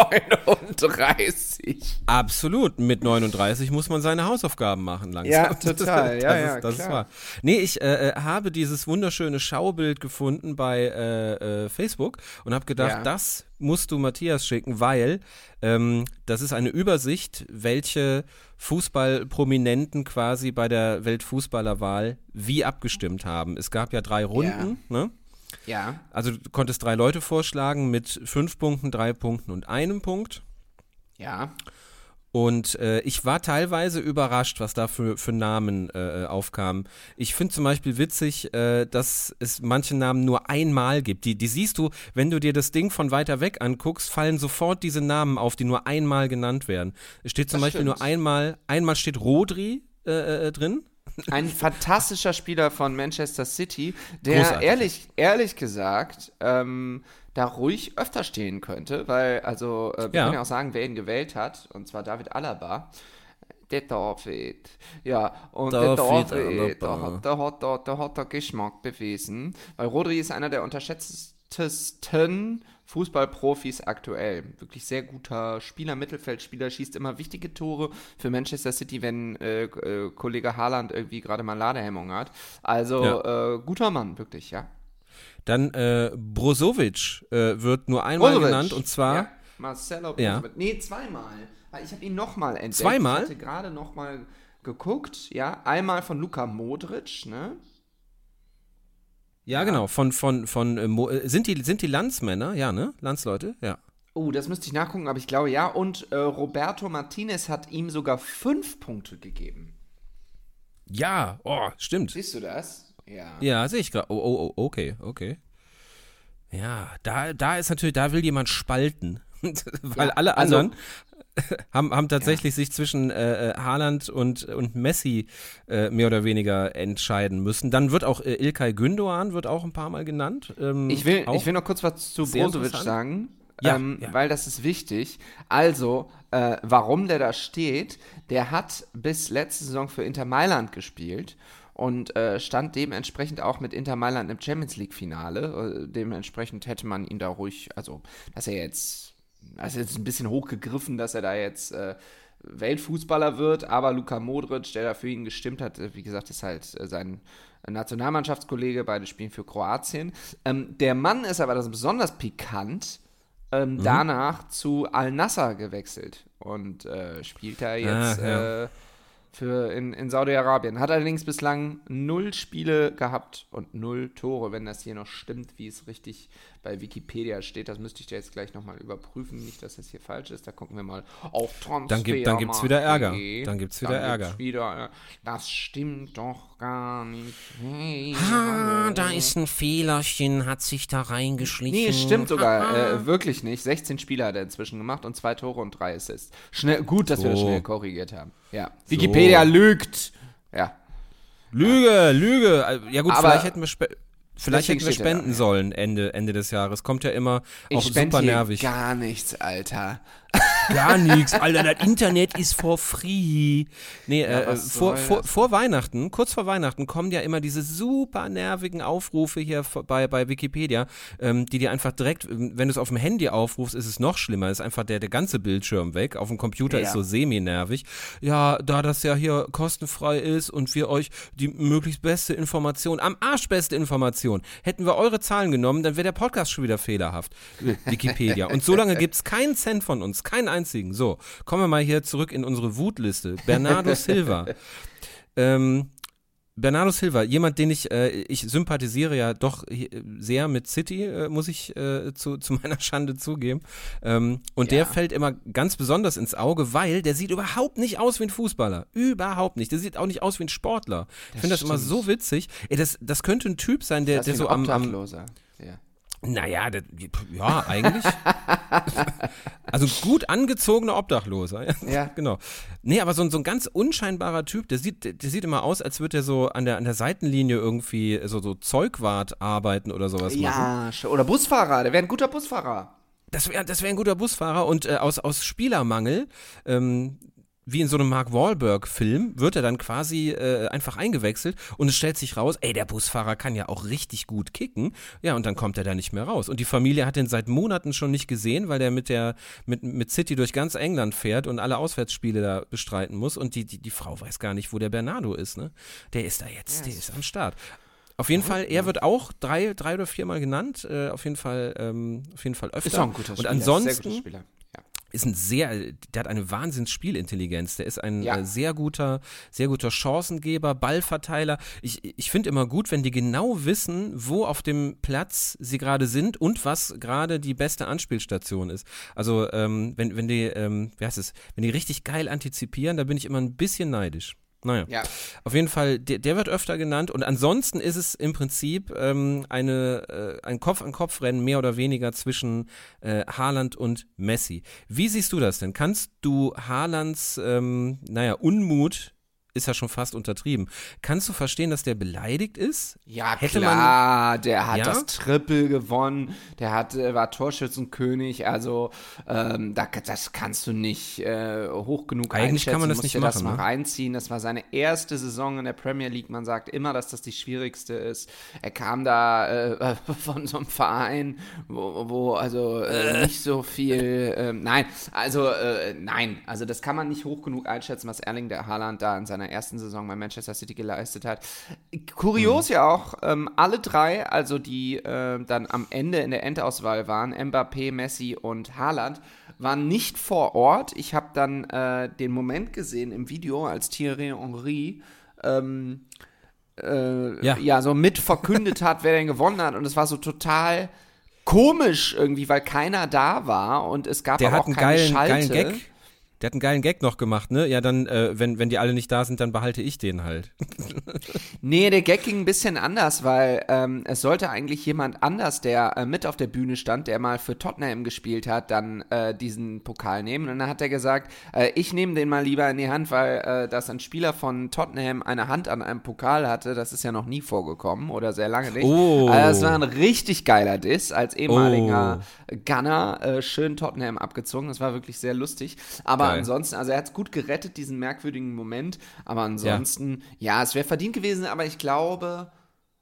39. Absolut, mit 39 muss man seine Hausaufgaben machen langsam. Ja, total, das ist wahr. Nee, ich habe dieses wunderschöne Schaubild gefunden bei Facebook und habe gedacht, das musst du Matthias schicken, weil das ist eine Übersicht, welche Fußballprominenten quasi bei der Weltfußballerwahl wie abgestimmt haben. Es gab ja 3 Runden, ne? Ja. Also du konntest 3 Leute vorschlagen mit 5 Punkten, 3 Punkten und 1 Punkt. Ja. Und ich war teilweise überrascht, was da für Namen aufkamen. Ich finde zum Beispiel witzig, dass es manche Namen nur einmal gibt. Die siehst du, wenn du dir das Ding von weiter weg anguckst, fallen sofort diese Namen auf, die nur einmal genannt werden. Es steht zum Beispiel nur einmal steht Rodri drin. Ein fantastischer Spieler von Manchester City, der ehrlich gesagt da ruhig öfter stehen könnte, weil, also, wir können ja auch sagen, wer ihn gewählt hat, und zwar David Alaba. Der David, ja, und der David, der hat der Geschmack bewiesen, weil Rodri ist einer der unterschätztesten Fußballprofis aktuell. Wirklich sehr guter Spieler, Mittelfeldspieler, schießt immer wichtige Tore für Manchester City, wenn Kollege Haaland irgendwie gerade mal Ladehemmung hat. Also, guter Mann, wirklich, ja. Dann Brozovic wird nur einmal genannt, und zwar... Ja, Marcelo Brozovic. Ja. Nee, zweimal. Ich habe ihn nochmal entdeckt. Zweimal? Ich hatte gerade nochmal geguckt, ja. Einmal von Luka Modric, ne? Ja, genau. Sind die Landsmänner? Ja, ne? Landsleute? Ja. Oh, das müsste ich nachgucken, aber ich glaube ja. Und Roberto Martinez hat ihm sogar 5 Punkte gegeben. Ja, stimmt. Siehst du das? Ja. Ja, sehe ich gerade. Oh, okay. Ja, da ist natürlich, da will jemand spalten. Weil alle anderen haben tatsächlich sich zwischen Haaland und Messi mehr oder weniger entscheiden müssen. Dann wird auch Ilkay Gündoğan wird auch ein paar Mal genannt. Ich will noch kurz was zu Brozovic sagen, weil das ist wichtig. Also, warum der da steht, der hat bis letzte Saison für Inter Mailand gespielt und stand dementsprechend auch mit Inter Mailand im Champions-League-Finale. Dementsprechend hätte man ihn da ruhig, also, das ist jetzt ein bisschen hochgegriffen, dass er da jetzt Weltfußballer wird, aber Luka Modric, der da für ihn gestimmt hat, wie gesagt, ist halt sein Nationalmannschaftskollege, beide spielen für Kroatien. Der Mann ist aber, das ist besonders pikant, danach zu Al-Nassr gewechselt und spielt da jetzt in Saudi-Arabien. Hat allerdings bislang 0 Spiele gehabt und 0 Tore, wenn das hier noch stimmt, wie es richtig bei Wikipedia steht. Das müsste ich dir jetzt gleich nochmal überprüfen. Nicht, dass das hier falsch ist. Da gucken wir mal auf Transfer. Dann gibt's wieder Ärger. Das stimmt doch gar nicht. Hey, da ist ein Fehlerchen, hat sich da reingeschlichen. Nee, es stimmt sogar. Wirklich nicht. 16 Spiele hat er inzwischen gemacht und 2 Tore und 3 Assists. Gut, dass wir das schnell korrigiert haben. Ja. Wikipedia lügt. Ja. Lüge. Ja gut, aber vielleicht hätten wir spenden sollen Ende des Jahres. Kommt ja immer auch super nervig. Gar nichts, Alter. Gar nichts, Alter. Das Internet ist for free. Nee, vor Weihnachten, kurz vor Weihnachten, kommen ja immer diese super nervigen Aufrufe hier bei Wikipedia, die dir einfach direkt, wenn du es auf dem Handy aufrufst, ist es noch schlimmer. Ist einfach der ganze Bildschirm weg. Auf dem Computer ist so semi-nervig. Ja, da das ja hier kostenfrei ist und wir euch die möglichst beste Information, am Arsch beste Information, hätten wir eure Zahlen genommen, dann wäre der Podcast schon wieder fehlerhaft. Wikipedia. Und so lange gibt es keinen Cent von uns, keinen einzigen. So, kommen wir mal hier zurück in unsere Wutliste. Bernardo Silva. Bernardo Silva, jemand, den ich sympathisiere ja doch sehr mit City, muss ich zu meiner Schande zugeben. Und der fällt immer ganz besonders ins Auge, weil der sieht überhaupt nicht aus wie ein Fußballer. Überhaupt nicht. Der sieht auch nicht aus wie ein Sportler. Ich finde das immer so witzig. Das könnte ein Typ sein, der so am Naja, ja, eigentlich. Also gut angezogener Obdachloser. Ja, genau. Nee, aber so ein ganz unscheinbarer Typ, der sieht immer aus, als würde er so an der Seitenlinie irgendwie so Zeugwart arbeiten oder sowas machen. Ja, oder Busfahrer, der wäre ein guter Busfahrer. Das wär ein guter Busfahrer und aus Spielermangel, wie in so einem Mark Wahlberg-Film, wird er dann quasi einfach eingewechselt und es stellt sich raus, der Busfahrer kann ja auch richtig gut kicken. Ja, und dann kommt er da nicht mehr raus. Und die Familie hat ihn seit Monaten schon nicht gesehen, weil der mit City durch ganz England fährt und alle Auswärtsspiele da bestreiten muss. Und die Frau weiß gar nicht, wo der Bernardo ist, ne? Der ist da jetzt, der ist am Start. Auf jeden Fall, er wird auch drei oder viermal genannt, auf jeden Fall öfter. Ist auch ein guter Spieler. Und ansonsten sehr guter Spieler. Ja. der hat eine Wahnsinns-Spielintelligenz. Der ist ein sehr guter Chancengeber, Ballverteiler. Ich finde immer gut, wenn die genau wissen, wo auf dem Platz sie gerade sind und was gerade die beste Anspielstation ist. Also wenn die richtig geil antizipieren, da bin ich immer ein bisschen neidisch. Naja, auf jeden Fall, der wird öfter genannt und ansonsten ist es im Prinzip ein Kopf-an-Kopf-Rennen mehr oder weniger zwischen Haaland und Messi. Wie siehst du das denn? Kannst du Haalands, Unmut, ist ja schon fast untertrieben. Kannst du verstehen, dass der beleidigt ist? Ja, klar, der hat das Triple gewonnen, war Torschützenkönig, also das kannst du nicht hoch genug Eigentlich einschätzen. Kann man das nicht machen, das mal reinziehen. Das war seine erste Saison in der Premier League. Man sagt immer, dass das die schwierigste ist. Er kam da von so einem Verein, wo nicht so viel, nein, also das kann man nicht hoch genug einschätzen, was Erling der Haaland da in seiner ersten Saison bei Manchester City geleistet hat. Kurios ja auch, alle drei, also die dann am Ende in der Endauswahl waren, Mbappé, Messi und Haaland, waren nicht vor Ort. Ich habe dann den Moment gesehen im Video, als Thierry Henry so mit verkündet hat, wer denn gewonnen hat, und es war so total komisch irgendwie, weil keiner da war und es gab auch keine Schalte. Geilen Gag. Der hat einen geilen Gag noch gemacht, ne? Ja, dann, wenn die alle nicht da sind, dann behalte ich den halt. Nee, der Gag ging ein bisschen anders, weil es sollte eigentlich jemand anders, der mit auf der Bühne stand, der mal für Tottenham gespielt hat, dann diesen Pokal nehmen. Und dann hat er gesagt, ich nehme den mal lieber in die Hand, weil dass ein Spieler von Tottenham eine Hand an einem Pokal hatte, das ist ja noch nie vorgekommen oder sehr lange nicht. Das war ein richtig geiler Diss, als ehemaliger Gunner schön Tottenham abgezogen. Das war wirklich sehr lustig. Aber ansonsten, also er hat es gut gerettet, diesen merkwürdigen Moment, aber ansonsten, es wäre verdient gewesen, aber ich glaube,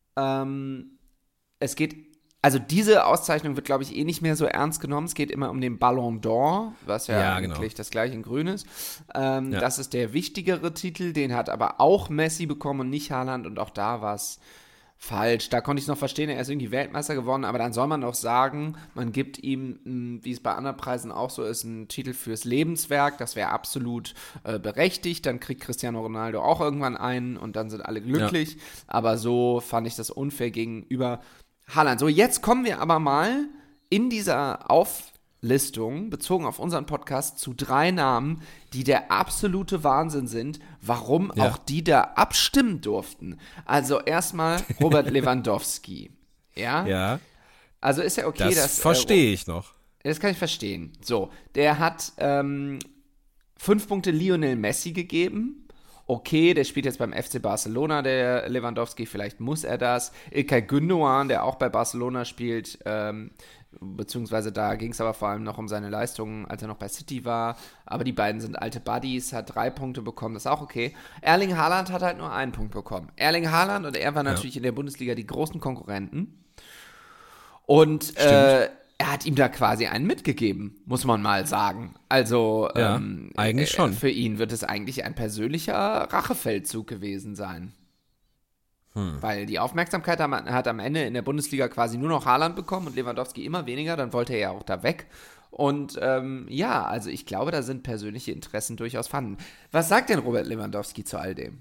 es geht, also diese Auszeichnung wird, glaube ich, nicht mehr so ernst genommen. Es geht immer um den Ballon d'Or, was eigentlich das gleiche in Grün ist. Das ist der wichtigere Titel, den hat aber auch Messi bekommen und nicht Haaland, und auch da war es falsch. Da konnte ich es noch verstehen, er ist irgendwie Weltmeister geworden, aber dann soll man doch sagen, man gibt ihm, wie es bei anderen Preisen auch so ist, einen Titel fürs Lebenswerk. Das wäre absolut berechtigt. Dann kriegt Cristiano Ronaldo auch irgendwann einen und dann sind alle glücklich. Ja. Aber so fand ich das unfair gegenüber Haaland. So, jetzt kommen wir aber mal in dieser Auflistung, bezogen auf unseren Podcast, zu 3 Namen, die der absolute Wahnsinn sind, warum auch die da abstimmen durften. Also erstmal Robert Lewandowski. Ja. Also ist ja okay, das verstehe ich noch. Das kann ich verstehen. So, der hat 5 Punkte Lionel Messi gegeben. Okay, der spielt jetzt beim FC Barcelona, der Lewandowski, vielleicht muss er das. İlkay Gündoğan, der auch bei Barcelona spielt, beziehungsweise da ging es aber vor allem noch um seine Leistungen, als er noch bei City war. Aber die beiden sind alte Buddies, hat 3 Punkte bekommen, das ist auch okay. Erling Haaland hat halt nur 1 Punkt bekommen. Erling Haaland und er waren natürlich in der Bundesliga die großen Konkurrenten. Und er hat ihm da quasi einen mitgegeben, muss man mal sagen. Also eigentlich schon. Für ihn wird es eigentlich ein persönlicher Rachefeldzug gewesen sein. Weil die Aufmerksamkeit hat am Ende in der Bundesliga quasi nur noch Haaland bekommen und Lewandowski immer weniger, dann wollte er ja auch da weg. Und also ich glaube, da sind persönliche Interessen durchaus vorhanden. Was sagt denn Robert Lewandowski zu all dem?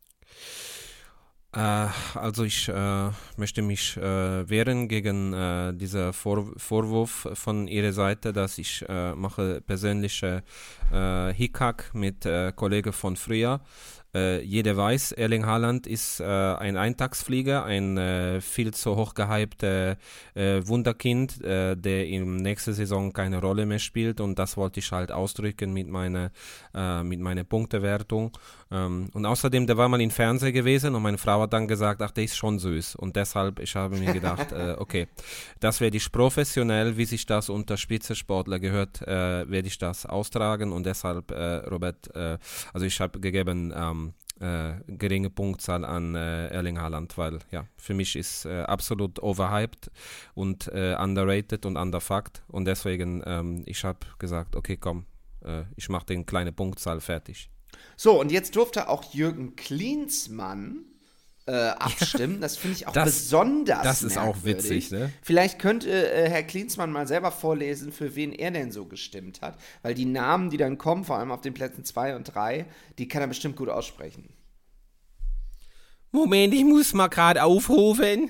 Also ich möchte mich wehren gegen diesen Vorwurf von ihrer Seite, dass ich mache persönliche Hickhack mit Kollegen von früher. Jeder weiß, Erling Haaland ist ein Eintagsflieger, ein viel zu hoch gehypter Wunderkind, der in nächster Saison keine Rolle mehr spielt, und das wollte ich halt ausdrücken mit meiner Punktewertung. Und außerdem, der war mal im Fernsehen gewesen und meine Frau hat dann gesagt, ach, der ist schon süß, und deshalb, ich habe mir gedacht, okay, das werde ich professionell, wie sich das unter Spitzensportler gehört, werde ich das austragen, und deshalb, Robert, also ich habe gegeben, geringe Punktzahl an Erling Haaland, weil für mich ist absolut overhyped und underrated und underfucked, und deswegen ich habe gesagt, okay, komm, ich mache den kleine Punktzahl fertig. So, und jetzt durfte auch Jürgen Klinsmann abstimmen. Das finde ich auch Das besonders ist auch merkwürdig. witzig, ne? Vielleicht könnte Herr Klinsmann mal selber vorlesen, für wen er denn so gestimmt hat. Weil die Namen, die dann kommen, vor allem auf den Plätzen 2 und 3, die kann er bestimmt gut aussprechen. Moment, ich muss mal gerade aufrufen.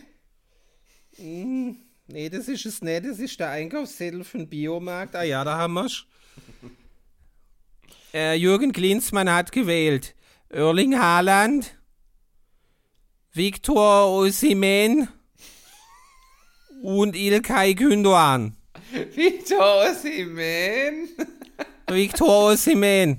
Nee, das ist es nicht. Das ist der Einkaufszettel für den Biomarkt. Ah ja, da haben wir's. Jürgen Klinsmann hat gewählt. Erling Haaland, Victor Osimhen und İlkay Gündoğan. Victor Osimhen. Victor Osimhen.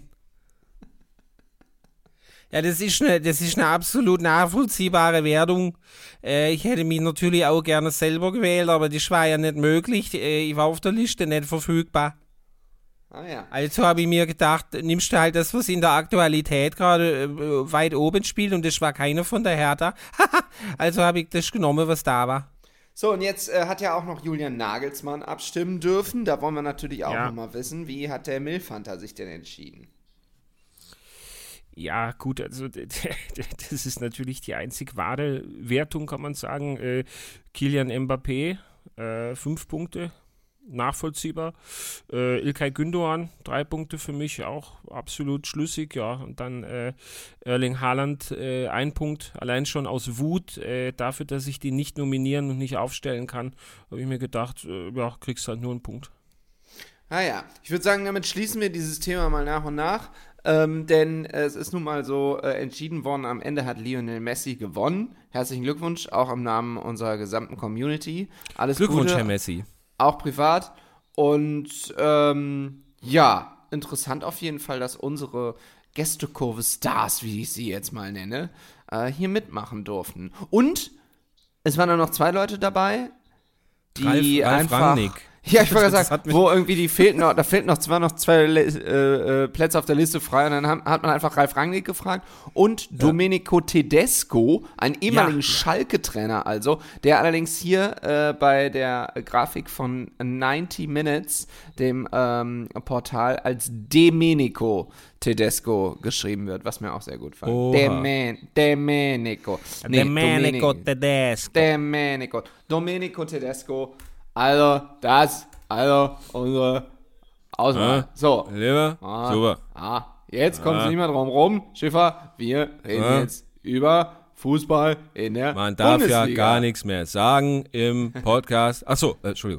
Ja, das ist eine absolut nachvollziehbare Wertung. Ich hätte mich natürlich auch gerne selber gewählt, aber das war ja nicht möglich. Ich war auf der Liste nicht verfügbar. Ah ja. Also habe ich mir gedacht, nimmst du halt das, was in der Aktualität gerade weit oben spielt, und das war keiner von der Hertha. Also habe ich das genommen, was da war. So, und jetzt hat ja auch noch Julian Nagelsmann abstimmen dürfen. Da wollen wir natürlich auch Ja. nochmal wissen, wie hat der Milfanta sich denn entschieden? Ja, gut, also das ist natürlich die einzig wahre Wertung, kann man sagen. Kylian Mbappé, 5 Punkte, nachvollziehbar. İlkay Gündoğan, 3 Punkte für mich, auch absolut schlüssig, ja. Und dann Erling Haaland, 1 Punkt, allein schon aus Wut, dafür, dass ich die nicht nominieren und nicht aufstellen kann, habe ich mir gedacht, ja, kriegst halt nur einen Punkt. Naja, ich würde sagen, damit schließen wir dieses Thema mal nach und nach. Denn es ist nun mal so entschieden worden, am Ende hat Lionel Messi gewonnen. Herzlichen Glückwunsch, auch im Namen unserer gesamten Community. Alles Glückwunsch, Gute, Herr Messi. auch privat. Und ja, interessant auf jeden Fall, dass unsere Gästekurve Stars, wie ich sie jetzt mal nenne, hier mitmachen durften. Und es waren dann noch 2 Leute dabei, die Ralf einfach... Rangnick. Ja, ich wollte Das gerade hat sagen, mich- wo irgendwie da fehlten noch 2 Plätze auf der Liste frei, und dann hat man einfach Ralf Rangnick gefragt und Domenico Tedesco, einen ehemaligen Schalke-Trainer also, der allerdings hier bei der Grafik von 90 Minutes, dem Portal, als Domenico Tedesco geschrieben wird, was mir auch sehr gut fand. Oha. Domenico. Domenico Tedesco. Unsere Auswahl. So. Lieber? Super. Jetzt kommt es nicht mehr drum rum. Schiffer, wir reden jetzt über Fußball in der Man darf Bundesliga. ja gar nichts mehr sagen im Podcast. Achso, Entschuldigung.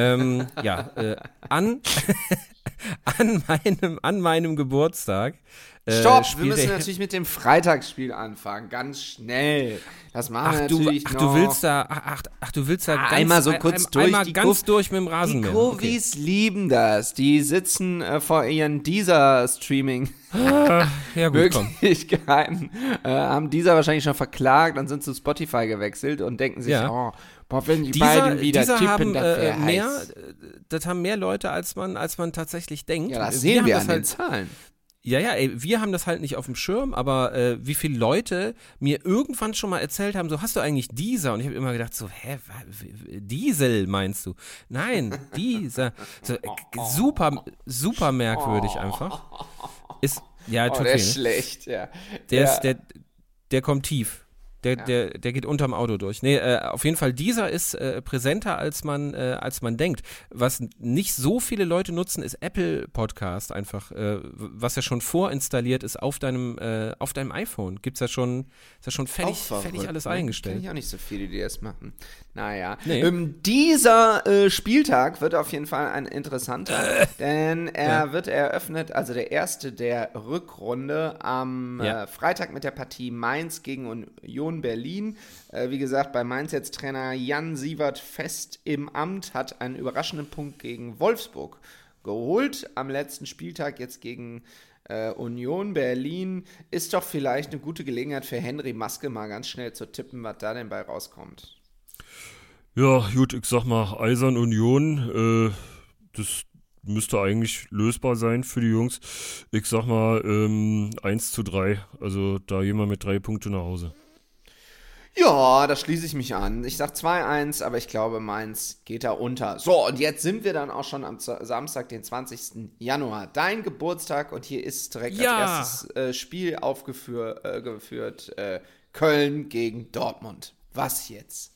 An meinem Geburtstag. Stopp, wir spielt müssen der- natürlich mit dem Freitagsspiel anfangen, ganz schnell. Das machen wir du natürlich noch. willst da ganz, Einmal so kurz durch. Einmal Die ganz Kurv- durch mit dem Die Rasenmäher. Kurvis lieben das. Die sitzen vor ihren Deezer-Streaming. Ja gut, komm. Möglichkeiten, haben dieser wahrscheinlich schon verklagt und sind zu Spotify gewechselt und denken sich, Ja. boah, wenn die beiden wieder Dieser tippen, haben das wäre mehr, heiß. das haben mehr Leute, als man tatsächlich denkt. Ja, das sehen haben wir das an den halt, Zahlen. Ja, ey, wir haben das halt nicht auf dem Schirm, aber wie viele Leute mir irgendwann schon mal erzählt haben, so, hast du eigentlich dieser? Und ich habe immer gedacht, so, Diesel meinst du? Nein, dieser. So, super merkwürdig einfach. Ist, ja, tut Der weh, ist ne? schlecht, ja. Der kommt tief. Der geht unterm Auto durch. Nee, auf jeden Fall, dieser ist präsenter, als man denkt. Was nicht so viele Leute nutzen, ist Apple Podcast einfach, was ja schon vorinstalliert ist auf deinem iPhone. Ist ja schon fertig alles eingestellt. Kenne ich auch nicht so viele, die das machen. Naja. Nee. Dieser Spieltag wird auf jeden Fall ein interessanter, denn er wird eröffnet, also der erste der Rückrunde am Freitag mit der Partie Mainz gegen Union Berlin. Wie gesagt, bei Mainz jetzt Trainer Jan Siewert fest im Amt, hat einen überraschenden Punkt gegen Wolfsburg geholt. Am letzten Spieltag jetzt gegen Union Berlin. Ist doch vielleicht eine gute Gelegenheit für Henry Maske mal ganz schnell zu tippen, was da denn bei rauskommt. Ja, gut, ich sag mal, Eisern Union, das müsste eigentlich lösbar sein für die Jungs. Ich sag mal 1:3, also da jemand mit 3 Punkte nach Hause. Ja, da schließe ich mich an. Ich sag 2-1, aber ich glaube, Mainz geht da unter. So, und jetzt sind wir dann auch schon am Samstag, den 20. Januar. Dein Geburtstag, und hier ist direkt als erstes Spiel geführt. Köln gegen Dortmund. Was jetzt?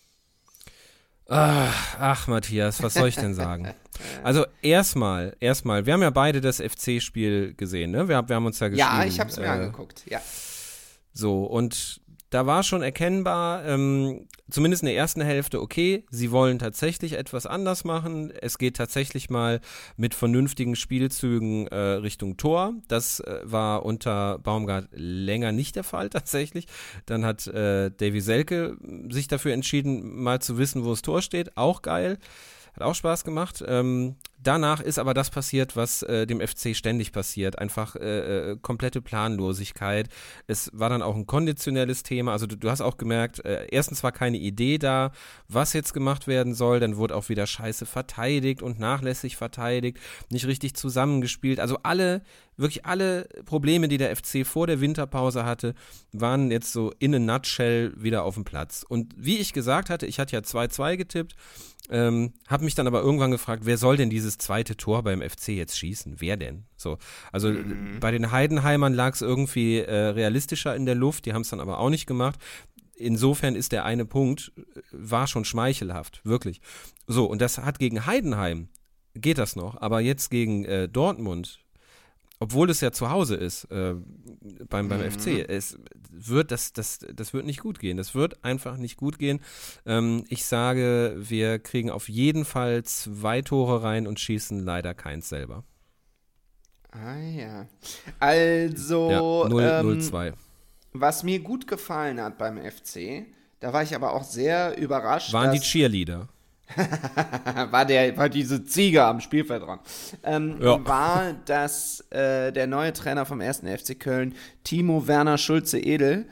Ach, Matthias, was soll ich denn sagen? Also erstmal, wir haben ja beide das FC-Spiel gesehen, ne? Wir haben uns ja geschrieben. Ja, ich habe es mir angeguckt, ja. So, und da war schon erkennbar, zumindest in der ersten Hälfte, okay, sie wollen tatsächlich etwas anders machen. Es geht tatsächlich mal mit vernünftigen Spielzügen Richtung Tor. Das war unter Baumgart länger nicht der Fall tatsächlich. Dann hat Davy Selke sich dafür entschieden, mal zu wissen, wo das Tor steht. Auch geil. Hat auch Spaß gemacht. Danach ist aber das passiert, was dem FC ständig passiert. Einfach komplette Planlosigkeit. Es war dann auch ein konditionelles Thema. Also du hast auch gemerkt, erstens war keine Idee da, was jetzt gemacht werden soll. Dann wurde auch wieder scheiße verteidigt und nachlässig verteidigt. Nicht richtig zusammengespielt. Also wirklich alle Probleme, die der FC vor der Winterpause hatte, waren jetzt so in a nutshell wieder auf dem Platz. Und wie ich gesagt hatte, ich hatte ja 2-2 getippt, habe mich dann aber irgendwann gefragt, wer soll denn dieses zweite Tor beim FC jetzt schießen? Wer denn? So, also bei den Heidenheimern lag es irgendwie realistischer in der Luft, die haben es dann aber auch nicht gemacht. Insofern ist der eine Punkt, war schon schmeichelhaft, wirklich. So, und das hat gegen Heidenheim, geht das noch, aber jetzt gegen Dortmund, obwohl es ja zu Hause ist beim FC, das wird nicht gut gehen. Das wird einfach nicht gut gehen. Ich sage, wir kriegen auf jeden Fall 2 Tore rein und schießen leider keins selber. Ah ja. Also, ja, 0-2. Was mir gut gefallen hat beim FC, da war ich aber auch sehr überrascht. Waren die Cheerleader. war diese Ziege am Spielfeld dran. War, dass der neue Trainer vom 1. FC Köln, Timo Werner Schulze-Edel,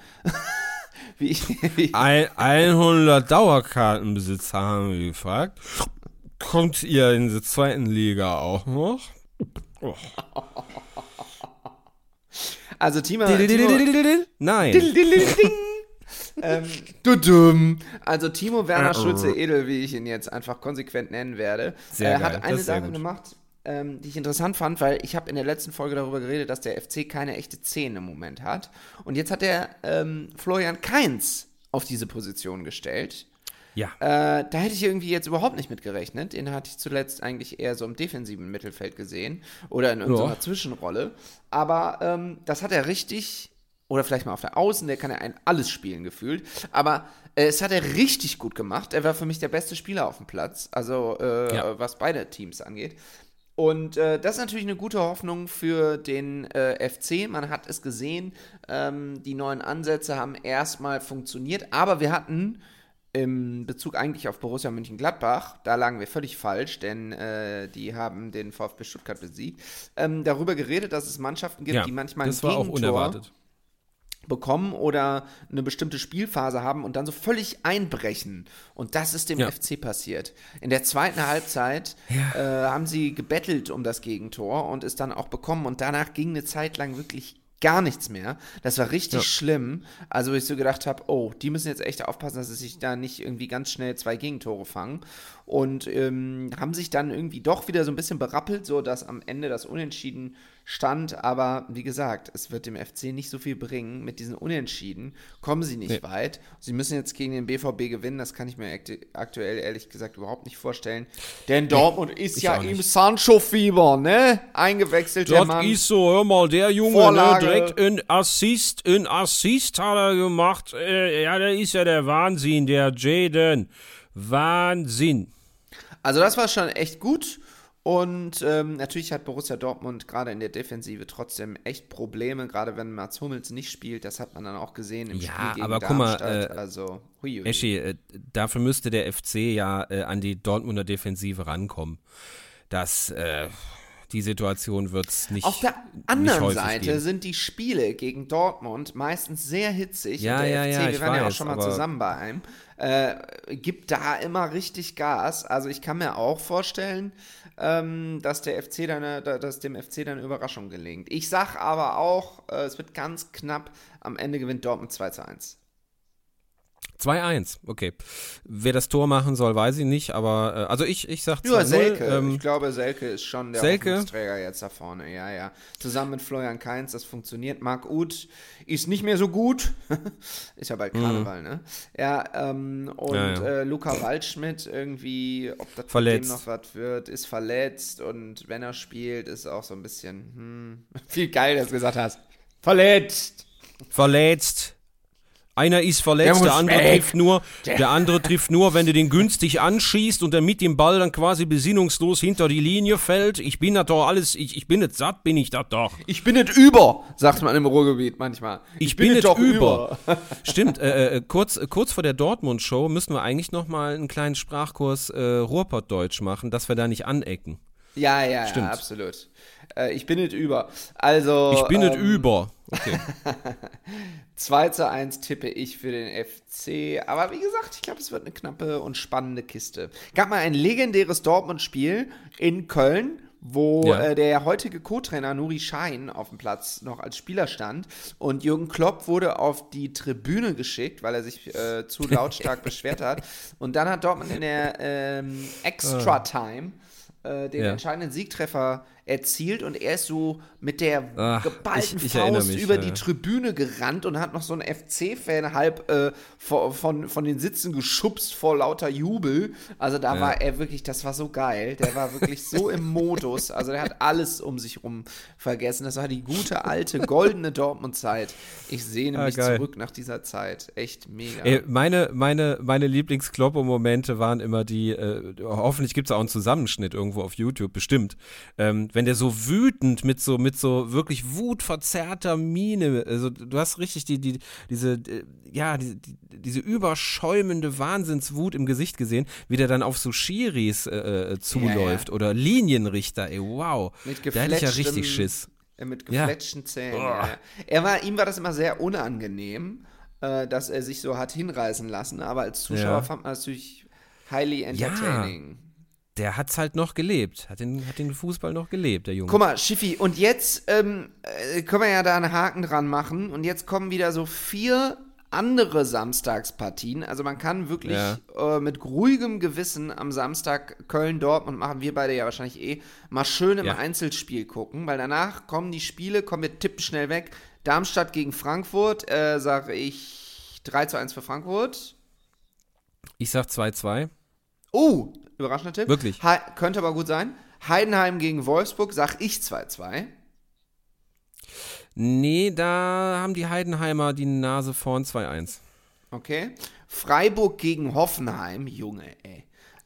100 Dauerkartenbesitzer haben wir gefragt. Kommt ihr in der zweiten Liga auch noch? Oh. Also Timo Nein. Also Timo Werner Schulze-Edel, wie ich ihn jetzt einfach konsequent nennen werde, hat eine Sache gemacht, die ich interessant fand, weil ich habe in der letzten Folge darüber geredet, dass der FC keine echte 10 im Moment hat. Und jetzt hat er Florian Kainz auf diese Position gestellt. Ja. Da hätte ich irgendwie jetzt überhaupt nicht mit gerechnet. Den hatte ich zuletzt eigentlich eher so im defensiven Mittelfeld gesehen oder in irgendeiner Zwischenrolle. Aber das hat er richtig... Oder vielleicht mal auf der Außen, der kann ja alles spielen gefühlt. Aber es hat er richtig gut gemacht. Er war für mich der beste Spieler auf dem Platz. Also was beide Teams angeht. Und das ist natürlich eine gute Hoffnung für den FC. Man hat es gesehen, die neuen Ansätze haben erstmal funktioniert. Aber wir hatten im Bezug eigentlich auf Borussia Mönchengladbach, da lagen wir völlig falsch, denn die haben den VfB Stuttgart besiegt, darüber geredet, dass es Mannschaften gibt, die manchmal ein Gegentor bekommen oder eine bestimmte Spielphase haben und dann so völlig einbrechen. Und das ist dem FC passiert. In der zweiten Halbzeit haben sie gebettelt um das Gegentor und es dann auch bekommen. Und danach ging eine Zeit lang wirklich gar nichts mehr. Das war richtig schlimm. Also, wo ich so gedacht habe, oh, die müssen jetzt echt aufpassen, dass sie sich da nicht irgendwie ganz schnell 2 Gegentore fangen. Und haben sich dann irgendwie doch wieder so ein bisschen berappelt, so dass am Ende das Unentschieden stand. Aber wie gesagt, es wird dem FC nicht so viel bringen. Mit diesen Unentschieden kommen sie nicht weit. Sie müssen jetzt gegen den BVB gewinnen. Das kann ich mir aktuell ehrlich gesagt überhaupt nicht vorstellen. Denn Dortmund ist ja im Sancho-Fieber, ne? Eingewechselt, der Mann. Das ist so, hör mal, der Junge, ne, direkt in Assist hat er gemacht. Ja, der ist ja der Wahnsinn, der Jadon. Wahnsinn. Also das war schon echt gut und natürlich hat Borussia Dortmund gerade in der Defensive trotzdem echt Probleme, gerade wenn Mats Hummels nicht spielt, das hat man dann auch gesehen im Spiel gegen aber Darmstadt. Guck mal, also, Eschi, dafür müsste der FC ja an die Dortmunder Defensive rankommen. Die Situation wird es nicht. Auf der anderen Seite geben. sind die Spiele gegen Dortmund meistens sehr hitzig. Ja, und der FC, wir waren ja auch weiß, schon mal zusammen bei einem, gibt da immer richtig Gas. Also ich kann mir auch vorstellen, dass dem FC dann eine Überraschung gelingt. Ich sag aber auch, es wird ganz knapp. Am Ende gewinnt Dortmund 2-1. 2-1, okay. Wer das Tor machen soll, weiß ich nicht, aber also ich sag 2-0. Ja, Selke. Ich glaube, Selke ist schon der Selke? Hoffnungsträger jetzt da vorne. Ja. Zusammen mit Florian Kainz, das funktioniert. Marc Uth ist nicht mehr so gut. Ist ja bald Karneval, ne? Ja, Luca Waldschmidt irgendwie, ob das mit dem noch was wird, ist verletzt und wenn er spielt, ist auch so ein bisschen, viel geil, dass du gesagt hast. Verletzt. Einer ist verletzt, der andere trifft nur, wenn du den günstig anschießt und er mit dem Ball dann quasi besinnungslos hinter die Linie fällt. Ich bin das doch alles, ich bin nicht satt, bin ich das doch. Ich bin nicht über, sagt man im Ruhrgebiet manchmal. Ich bin nicht über. Stimmt, kurz vor der Dortmund-Show müssen wir eigentlich nochmal einen kleinen Sprachkurs Ruhrpottdeutsch machen, dass wir da nicht anecken. Ja, stimmt. Absolut. Ich bin nicht über. Also. Ich bin nicht über. Okay. 2-1 tippe ich für den FC. Aber wie gesagt, ich glaube, es wird eine knappe und spannende Kiste. Gab mal ein legendäres Dortmund-Spiel in Köln, wo der heutige Co-Trainer Nuri Sahin auf dem Platz noch als Spieler stand und Jürgen Klopp wurde auf die Tribüne geschickt, weil er sich zu lautstark beschwert hat. Und dann hat Dortmund in der Extra Time den entscheidenden Siegtreffer erzielt und er ist so mit der geballten Faust über die Tribüne gerannt und hat noch so einen FC-Fan halb von den Sitzen geschubst vor lauter Jubel. Also da war er wirklich, das war so geil. Der war wirklich so im Modus. Also der hat alles um sich rum vergessen. Das war die gute, alte, goldene Dortmund-Zeit. Ich sehne mich zurück nach dieser Zeit. Echt mega. Meine Lieblings-Kloppo-Momente waren immer die, hoffentlich gibt es auch einen Zusammenschnitt irgendwo auf YouTube, bestimmt, wenn der so wütend mit so wirklich wutverzerrter Miene, also du hast richtig diese überschäumende Wahnsinnswut im Gesicht gesehen, wie der dann auf so Schiris zuläuft oder Linienrichter, ey, wow. Da hätte ich ja richtig Schiss. Mit gefletschten Zähnen. Ihm war das immer sehr unangenehm, dass er sich so hat hinreißen lassen, aber als Zuschauer fand man das natürlich highly entertaining. Ja. Der hat's halt noch gelebt, hat den Fußball noch gelebt, der Junge. Guck mal, Schiffi, und jetzt können wir ja da einen Haken dran machen und jetzt kommen wieder so 4 andere Samstagspartien. Also man kann wirklich mit ruhigem Gewissen am Samstag Köln-Dortmund machen, wir beide ja wahrscheinlich mal schön im Einzelspiel gucken, weil danach kommen die Spiele, wir tippen schnell weg. Darmstadt gegen Frankfurt, sage ich 3-1 für Frankfurt. Ich sag 2-2. Oh, überraschender Tipp. Wirklich? Könnte aber gut sein. Heidenheim gegen Wolfsburg, sag ich 2-2. Nee, da haben die Heidenheimer die Nase vorn 2-1. Okay. Freiburg gegen Hoffenheim, Junge, ey.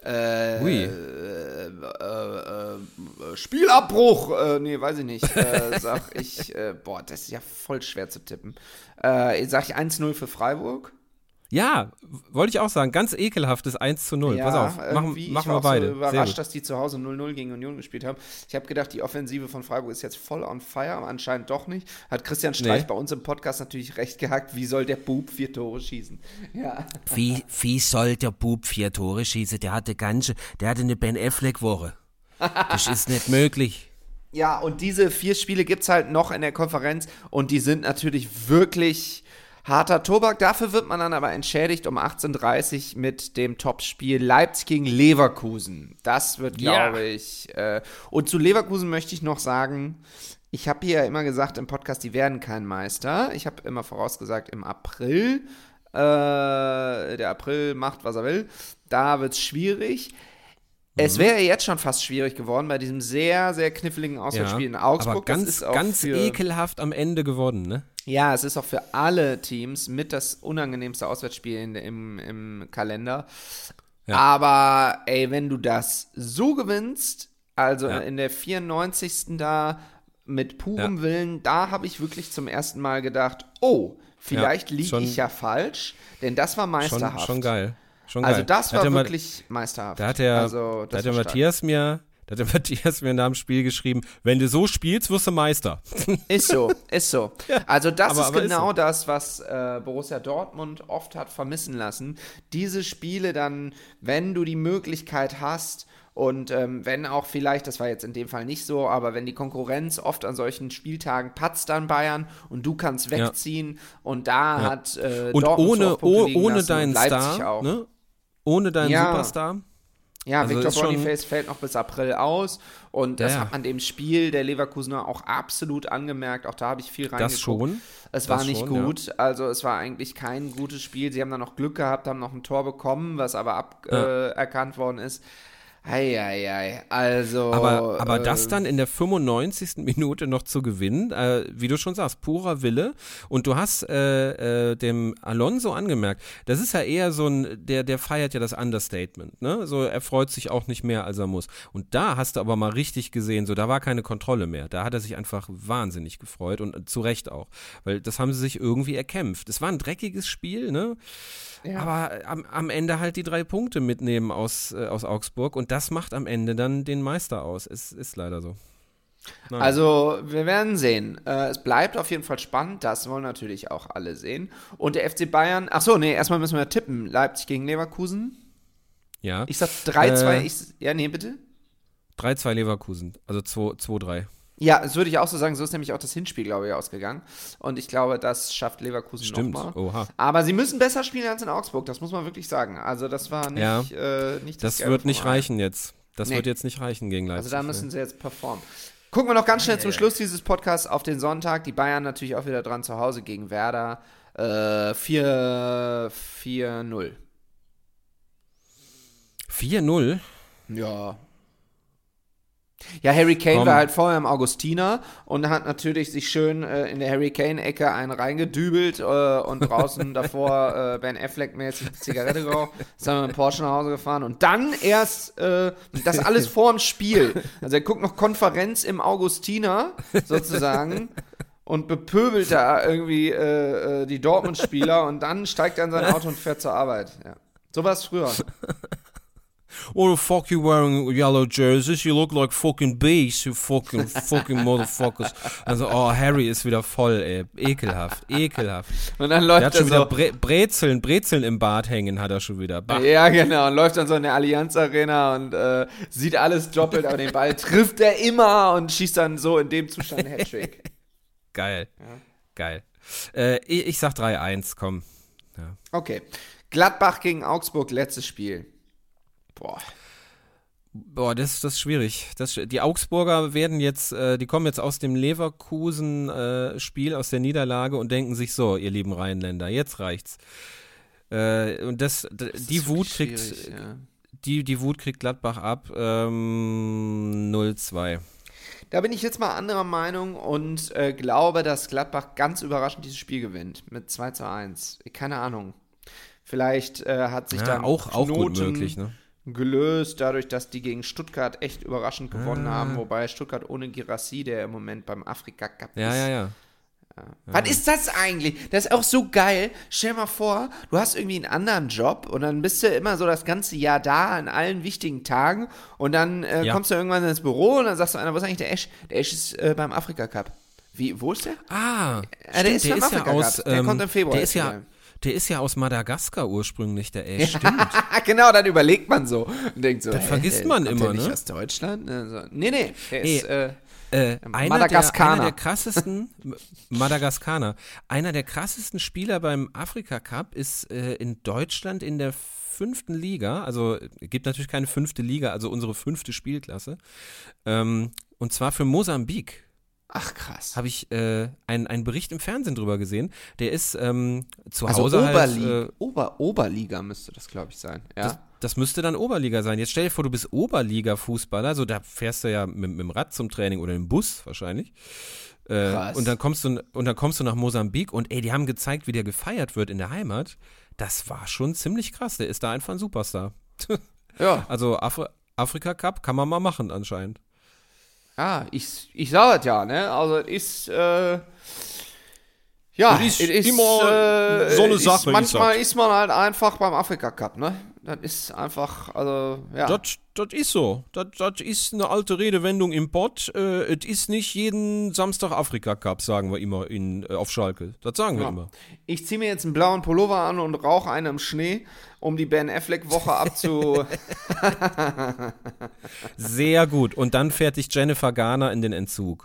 Spielabbruch, nee, weiß ich nicht. Sag ich, das ist ja voll schwer zu tippen. Sag ich 1-0 für Freiburg. Ja, wollte ich auch sagen. Ganz ekelhaftes 1-0. Ja, pass auf, machen wir beide. So überrascht, dass die zu Hause 0-0 gegen Union gespielt haben. Ich habe gedacht, die Offensive von Freiburg ist jetzt voll on fire, aber anscheinend doch nicht. Hat Christian Streich bei uns im Podcast natürlich recht gehackt. Wie soll der Bub 4 Tore schießen? Ja. Wie soll der Bub 4 Tore schießen? Der hatte eine Ben Affleck-Woche. Das ist nicht möglich. Ja, und diese 4 Spiele gibt es halt noch in der Konferenz und die sind natürlich wirklich harter Tobak. Dafür wird man dann aber entschädigt um 18:30 mit dem Topspiel Leipzig gegen Leverkusen. Das wird, glaube ich. Und zu Leverkusen möchte ich noch sagen, ich habe hier ja immer gesagt im Podcast, die werden kein Meister. Ich habe immer vorausgesagt, im April. Der April macht, was er will. Da wird es schwierig. Es wäre jetzt schon fast schwierig geworden bei diesem sehr, sehr kniffligen Auswärtsspiel in Augsburg. Aber ganz ekelhaft am Ende geworden, ne? Ja, es ist auch für alle Teams mit das unangenehmste Auswärtsspiel im Kalender. Ja. Aber, ey, wenn du das so gewinnst, also in der 94. da mit purem Willen, da habe ich wirklich zum ersten Mal gedacht, oh, vielleicht liege ich ja falsch, denn das war meisterhaft. Schon geil. Also das war wirklich meisterhaft. Da hat der Matthias mir nach dem Spiel geschrieben, wenn du so spielst, wirst du Meister. Ist so. Also das ist genau so. das, was Borussia Dortmund oft hat vermissen lassen. Diese Spiele dann, wenn du die Möglichkeit hast Und wenn auch vielleicht, das war jetzt in dem Fall nicht so, aber wenn die Konkurrenz oft an solchen Spieltagen patzt dann Bayern und du kannst wegziehen und da hat und Dortmund ohne deinen Star, auch. Ne? Ohne deinen Superstar. Ja, Also Victor Boniface fällt noch bis April aus und das hat man dem Spiel der Leverkusener auch absolut angemerkt. Auch da habe ich viel reingeguckt. Das schon. Es war nicht gut, also es war eigentlich kein gutes Spiel. Sie haben dann noch Glück gehabt, haben noch ein Tor bekommen, was aber aberkannt worden ist. Also. Aber das dann in der 95. Minute noch zu gewinnen, wie du schon sagst, purer Wille. Und du hast dem Alonso angemerkt, das ist ja eher so der feiert ja das Understatement, ne? So, er freut sich auch nicht mehr, als er muss. Und da hast du aber mal richtig gesehen, so, da war keine Kontrolle mehr. Da hat er sich einfach wahnsinnig gefreut und zu Recht auch. Weil das haben sie sich irgendwie erkämpft. Es war ein dreckiges Spiel, ne? Ja. Aber am Ende halt die 3 Punkte mitnehmen aus Augsburg und das macht am Ende dann den Meister aus. Es ist leider so. Nein. Also, wir werden sehen. Es bleibt auf jeden Fall spannend, das wollen natürlich auch alle sehen. Und der FC Bayern, erstmal müssen wir tippen. Leipzig gegen Leverkusen. Ja. Ich sag 3-2, bitte? 3-2 Leverkusen, also 2-3. Ja, das würde ich auch so sagen. So ist nämlich auch das Hinspiel, glaube ich, ausgegangen. Und ich glaube, das schafft Leverkusen nochmal. Oha. Aber sie müssen besser spielen als in Augsburg, das muss man wirklich sagen. Also das war nicht das wird nicht reichen jetzt. Das wird jetzt nicht reichen gegen Leipzig. Also da müssen sie jetzt performen. Gucken wir noch ganz schnell zum Schluss dieses Podcasts auf den Sonntag. Die Bayern natürlich auch wieder dran zu Hause gegen Werder. 4-0. 4-0? Ja. Ja, Harry Kane war halt vorher im Augustiner und hat natürlich sich schön in der Harry Kane-Ecke einen reingedübelt und draußen davor Ben Affleck-mäßig eine Zigarette geraucht. Ist dann mit dem Porsche nach Hause gefahren und dann erst das alles vorm Spiel. Also er guckt noch Konferenz im Augustiner sozusagen und bepöbelt da irgendwie die Dortmund-Spieler und dann steigt er in sein Auto und fährt zur Arbeit. Ja. So war es früher. What the fuck you wearing yellow jerseys? You look like fucking bees, you fucking motherfuckers. Also, Harry ist wieder voll, ey. Ekelhaft. Und dann läuft er hat schon wieder Brezeln im Bart hängen, hat er schon wieder. Bah. Ja, genau. Und läuft dann so in der Allianz Arena und sieht alles doppelt, aber den Ball trifft er immer und schießt dann so in dem Zustand einen Hattrick. Geil. Ich sag 3-1, komm. Ja. Okay. Gladbach gegen Augsburg, letztes Spiel. Boah, das ist schwierig. Die Augsburger werden jetzt, die kommen jetzt aus dem Leverkusen-Spiel, aus der Niederlage und denken sich so, ihr lieben Rheinländer, jetzt reicht's. Und die Wut kriegt, die Wut kriegt Gladbach ab, 0-2. Da bin ich jetzt mal anderer Meinung und glaube, dass Gladbach ganz überraschend dieses Spiel gewinnt mit 2-1. Keine Ahnung. Vielleicht hat sich dann auch gut möglich, ne? Gelöst, dadurch, dass die gegen Stuttgart echt überraschend gewonnen haben, wobei Stuttgart ohne Girassi, der im Moment beim Afrika-Cup ist. Ja. Was ist das eigentlich? Das ist auch so geil. Stell dir mal vor, du hast irgendwie einen anderen Job und dann bist du immer so das ganze Jahr da an allen wichtigen Tagen und dann kommst du irgendwann ins Büro und dann sagst du einer, wo ist eigentlich der Esch? Der Esch ist beim Afrika-Cup. Wo ist der? Der ist beim Afrika-Cup. Der kommt im Februar. Der ist ja aus Madagaskar ursprünglich, der Esch, stimmt. Genau, dann überlegt man so und denkt so, das vergisst man immer, der nicht ne? aus Deutschland? Nee, der ist einer der krassesten Madagaskaner. Einer der krassesten Spieler beim Afrika-Cup ist in Deutschland in der 5. Liga, also gibt natürlich keine 5. Liga, also unsere 5. Spielklasse, und zwar für Mosambik. Ach, krass. Habe ich einen Bericht im Fernsehen drüber gesehen. Der ist zu Hause halt... Oberliga müsste das, glaube ich, sein. Ja. Das müsste dann Oberliga sein. Jetzt stell dir vor, du bist Oberliga-Fußballer, so da fährst du ja mit dem Rad zum Training oder im Bus wahrscheinlich. Und dann kommst du nach Mosambik und die haben gezeigt, wie der gefeiert wird in der Heimat. Das war schon ziemlich krass. Der ist da einfach ein Superstar. Ja. Also Afrika-Cup kann man mal machen anscheinend. Ja, ich sage es ja, ne? Also es ist immer so eine Sache. Manchmal ist man halt einfach beim Afrika-Cup, ne? Das ist einfach, also, ja. Das ist so. Das ist eine alte Redewendung im Pott. Es ist nicht jeden Samstag Afrika-Cup, sagen wir immer auf Schalke. Das sagen wir immer. Ich ziehe mir jetzt einen blauen Pullover an und rauche einen im Schnee, um die Ben Affleck-Woche abzu... Sehr gut. Und dann fährt dich Jennifer Garner in den Entzug.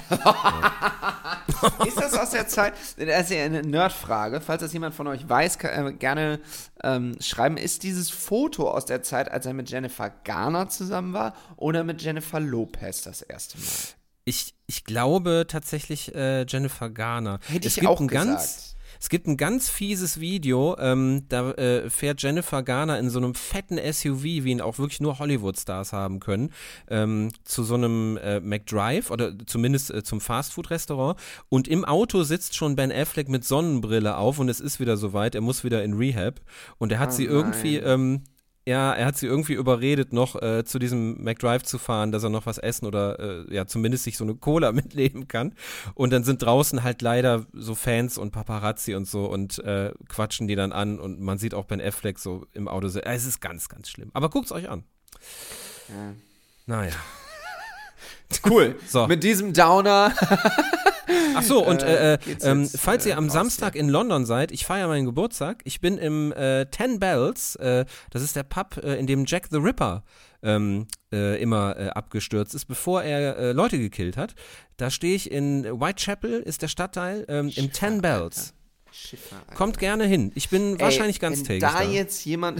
Ist das aus der Zeit? Das ist ja eine Nerdfrage. Falls das jemand von euch weiß, gerne schreiben. Ist dieses Foto aus der Zeit, als er mit Jennifer Garner zusammen war oder mit Jennifer Lopez das erste Mal? Ich glaube tatsächlich Jennifer Garner. Hätte ich auch gesagt. Es gibt ein ganz fieses Video, da fährt Jennifer Garner in so einem fetten SUV, wie ihn auch wirklich nur Hollywood-Stars haben können, zu so einem McDrive oder zumindest zum Fastfood-Restaurant, und im Auto sitzt schon Ben Affleck mit Sonnenbrille auf und es ist wieder soweit, er muss wieder in Rehab und er hat sie irgendwie... er hat sie irgendwie überredet, noch zu diesem McDrive zu fahren, dass er noch was essen oder zumindest sich so eine Cola mitnehmen kann. Und dann sind draußen halt leider so Fans und Paparazzi und so und quatschen die dann an und man sieht auch Ben Affleck so im Auto. Es ist ganz, ganz schlimm. Aber guckt's euch an. Ja. Naja. Cool. So. Mit diesem Downer. Ach so, und falls ihr am Samstag in London seid, ich feiere meinen Geburtstag, ich bin im 10 Bells, das ist der Pub, in dem Jack the Ripper immer abgestürzt ist, bevor er Leute gekillt hat. Da stehe ich in Whitechapel, ist der Stadtteil, im 10 Bells. Schiffer, Kommt gerne hin. Ich bin wahrscheinlich ganztägig da. Jetzt jemand...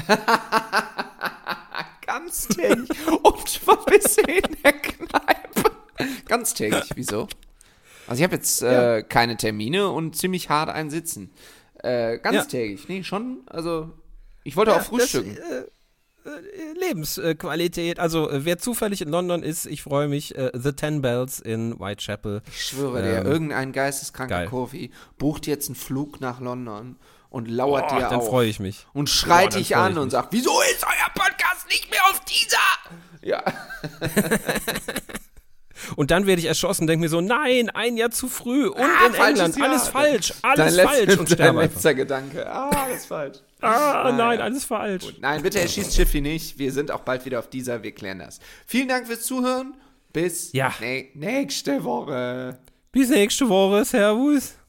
ganztägig und war ein bisschen in der Kneipe. Ganztägig, wieso? Also ich habe jetzt keine Termine und ziemlich hart einsitzen. Ganztägig, nee, schon, also ich wollte auch frühstücken. Lebensqualität, also wer zufällig in London ist, ich freue mich, The 10 Bells in Whitechapel. Ich schwöre dir, irgendein geisteskranker geil. Kofi bucht jetzt einen Flug nach London und lauert dir dann auf. freue ich mich. Und schreit dann dich freu an ich und mich. sagt, wieso ist euer Podcast nicht mehr auf dieser? Ja. Und dann werde ich erschossen und denke mir so, nein, ein Jahr zu früh und in falsches England, Jahr. alles falsch und sterbe Dein einfach. letzter Gedanke. Alles falsch. Nein, alles falsch. Nein, bitte erschießt Schiffy nicht. Wir sind auch bald wieder auf dieser. Wir klären das. Vielen Dank fürs Zuhören. Bis nächste Woche. Bis nächste Woche. Servus.